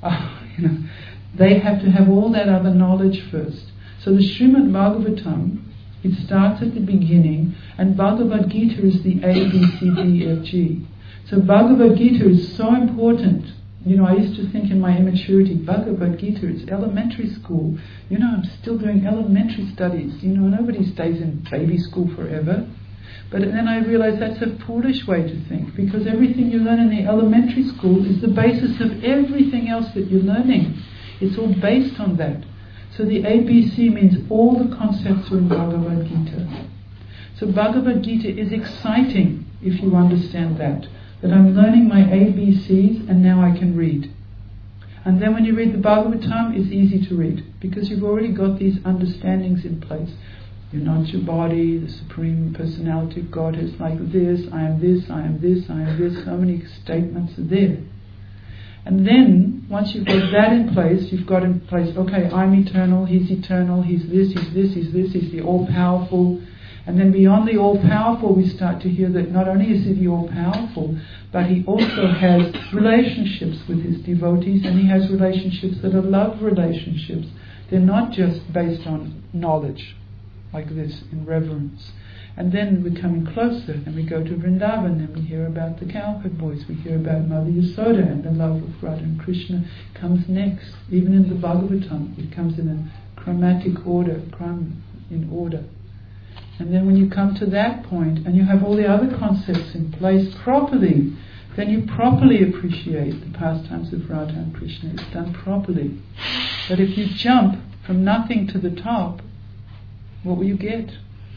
Speaker 1: they have to have all that other knowledge first. So the Srimad Bhagavatam, it starts at the beginning, and Bhagavad Gita is the A, B, C, D, F, G. So Bhagavad Gita is so important. I used to think in my immaturity, Bhagavad Gita, it's elementary school. I'm still doing elementary studies. Nobody stays in baby school forever. But then I realized that's a foolish way to think, because everything you learn in the elementary school is the basis of everything else that you're learning. It's all based on that. So the ABC means all the concepts are in Bhagavad Gita. So Bhagavad Gita is exciting if you understand that I'm learning my ABCs and now I can read. And then when you read the Bhagavatam, it's easy to read because you've already got these understandings in place. You're not your body, the Supreme Personality of God is like this, I am this, I am this, I am this. So many statements are there. And then, once you've got that in place, you've got in place, okay, I'm eternal, he's this, he's the all-powerful. And then beyond the all-powerful, we start to hear that not only is he the all-powerful, but he also has relationships with his devotees, and he has relationships that are love relationships. They're not just based on knowledge, like this, in reverence. And then we're coming closer, and we go to Vrindavan, and we hear about the cowherd boys, we hear about Mother Yasoda, and the love of Radha and Krishna comes next. Even in the Bhagavatam, it comes in a chromatic order, in order. And then when you come to that point, and you have all the other concepts in place properly, then you properly appreciate the pastimes of Radha and Krishna. It's done properly. But if you jump from nothing to the top, what will you get?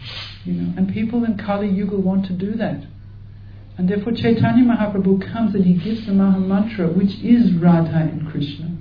Speaker 1: And people in Kali Yuga want to do that. And therefore Chaitanya Mahaprabhu comes and he gives the Maha Mantra, which is Radha and Krishna.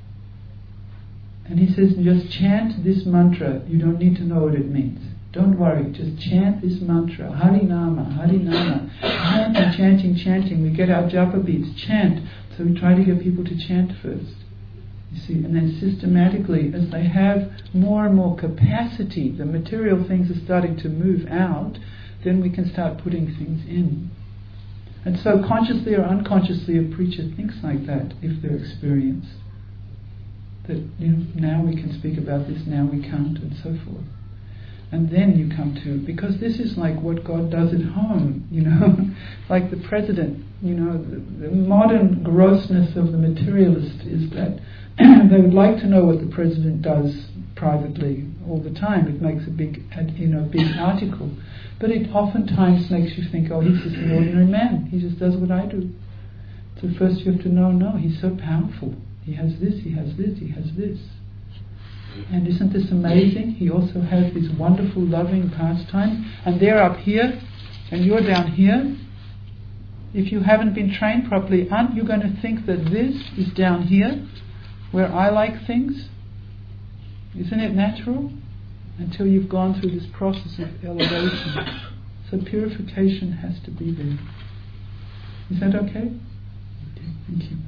Speaker 1: And he says, just chant this mantra. You don't need to know what it means. Don't worry, just chant this mantra. Harinama, Harinama. Chanting. We get our japa beats. Chant. So we try to get people to chant first. You see, and then systematically, as they have more and more capacity, the material things are starting to move out, then we can start putting things in. And so consciously or unconsciously a preacher thinks like that if they're experienced. That now we can speak about this, now we can't, and so forth. And then you come to, because this is like what God does at home, like the president, the modern grossness of the materialist is that they would like to know what the president does privately all the time. It makes a big article. But it oftentimes makes you think, oh, he's just an ordinary man. He just does what I do. So first you have to know, no, he's so powerful. He has this, he has this, he has this. And isn't this amazing? He also has these wonderful, loving pastimes. And they're up here, and you're down here. if you haven't been trained properly, aren't you going to think that this is down here, where I like things? Isn't it natural? Until you've gone through this process of elevation. So purification has to be there. Is that okay? Okay, thank you.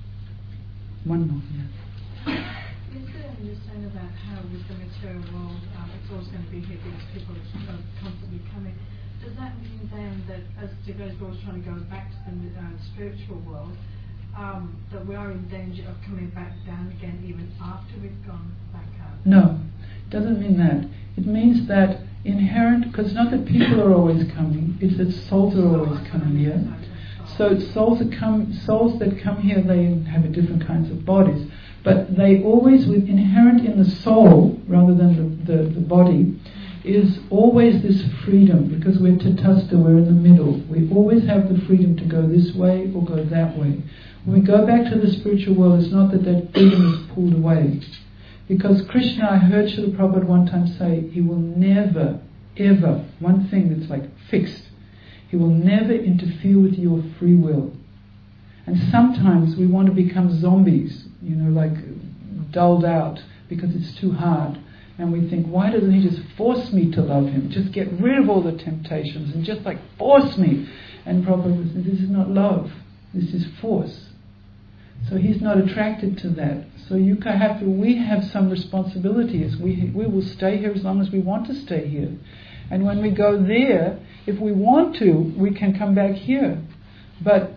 Speaker 1: One more, yes.
Speaker 4: Is there an understanding about how with the material world it's always going to be here because people are constantly coming? Does that mean then that as devotees are trying to go back to the spiritual world, that we are in danger of coming back down again even after we've gone back up?
Speaker 1: No, it doesn't mean that. It means that inherent, because it's not that people are always coming, it's that souls are always coming here. So souls that come here, they have different kinds of bodies, but they always, with inherent in the soul rather than the body, is always this freedom, because we're Tatastha, we're in the middle. We always have the freedom to go this way or go that way. When we go back to the spiritual world, it's not that freedom is pulled away. Because Krishna, I heard Srila Prabhupada one time say, he will never, ever, one thing that's like fixed, he will never interfere with your free will. And sometimes we want to become zombies, like dulled out because it's too hard. And we think, why doesn't he just force me to love him? Just get rid of all the temptations and just force me. And Prabhupada said, this is not love, this is force. So he's not attracted to that. So we have some responsibilities. We will stay here as long as we want to stay here. And when we go there, if we want to, we can come back here. But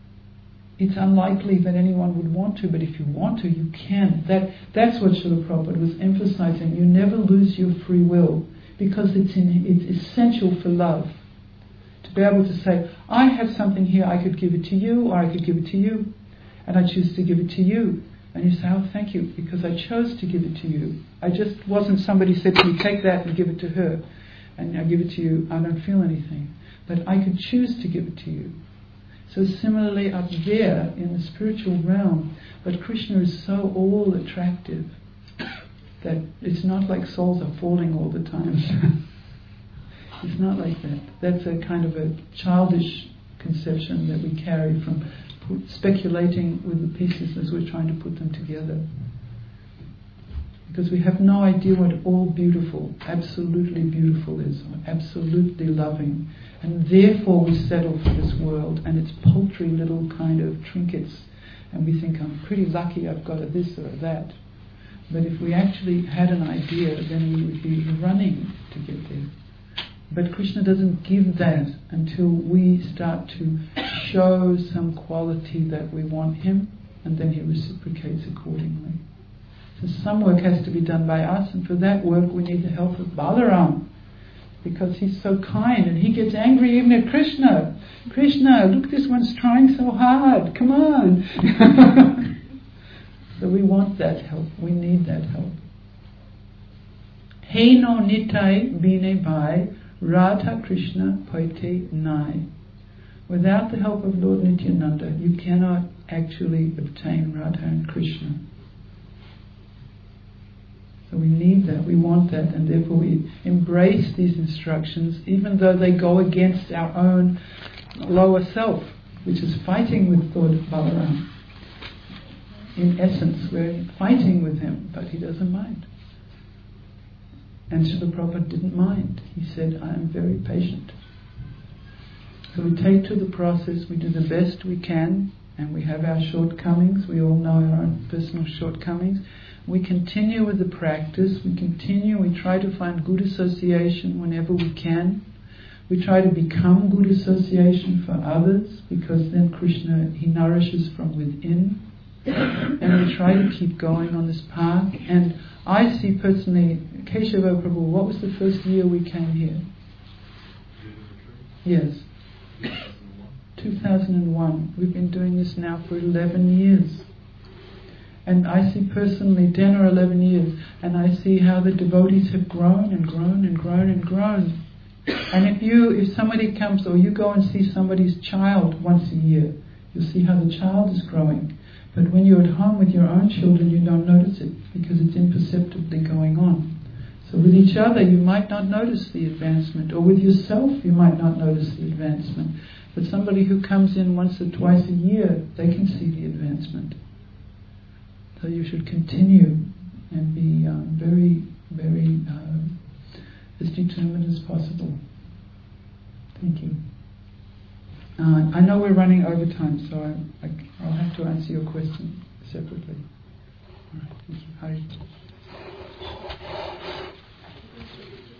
Speaker 1: it's unlikely that anyone would want to, but if you want to, you can. That's what Srila Prabhupada was emphasizing. You never lose your free will, because it's essential for love. To be able to say, I have something here, I could give it to you, or I could give it to you, and I choose to give it to you. And you say, oh, thank you, because I chose to give it to you. I just wasn't somebody said to me, take that and give it to her, and I give it to you, I don't feel anything. But I could choose to give it to you. So similarly up there in the spiritual realm, but Krishna is so all attractive that it's not like souls are falling all the time. It's not like that. That's a kind of a childish conception that we carry from speculating with the pieces as we're trying to put them together. Because we have no idea what all beautiful, absolutely beautiful is, or absolutely loving. And therefore we settle for this world and its paltry little kind of trinkets. And we think, I'm pretty lucky I've got a this or a that. But if we actually had an idea, then we would be running to get there. But Krishna doesn't give that until we start to show some quality that we want him, and then he reciprocates accordingly. So some work has to be done by us, and for that work we need the help of Balaram, because he's so kind and he gets angry even at Krishna. Krishna, look, this one's trying so hard, come on. So we want that help, we need that help. Hey no nitai bine bhai Radha Krishna paite nai. Without the help of Lord Nityananda, you cannot actually obtain Radha and Krishna. So we need that, we want that, and therefore we embrace these instructions even though they go against our own lower self, which is fighting with Lord Balaram. In essence, we're fighting with him, but he doesn't mind. And Srila Prabhupada didn't mind. He said, I am very patient. So we take to the process, we do the best we can, and we have our shortcomings. We all know our own personal shortcomings. We continue with the practice. We try to find good association whenever we can. We try to become good association for others, because then Krishna, he nourishes from within. And we try to keep going on this path. And I see personally, Keshava Prabhu, what was the first year we came here? Yes. 2001. We've been doing this now for 11 years. And I see personally 10 or 11 years, and I see how the devotees have grown and grown and grown and grown. And if somebody comes, or you go and see somebody's child once a year, you'll see how the child is growing. But when you're at home with your own children, you don't notice it, because it's imperceptibly going on. So with each other you might not notice the advancement, or with yourself you might not notice the advancement. But somebody who comes in once or twice a year, they can see the advancement. So you should continue and be very, very as determined as possible. Thank you. I know we're running over time, so I'll have to answer your question separately. All right, thank you. Hari.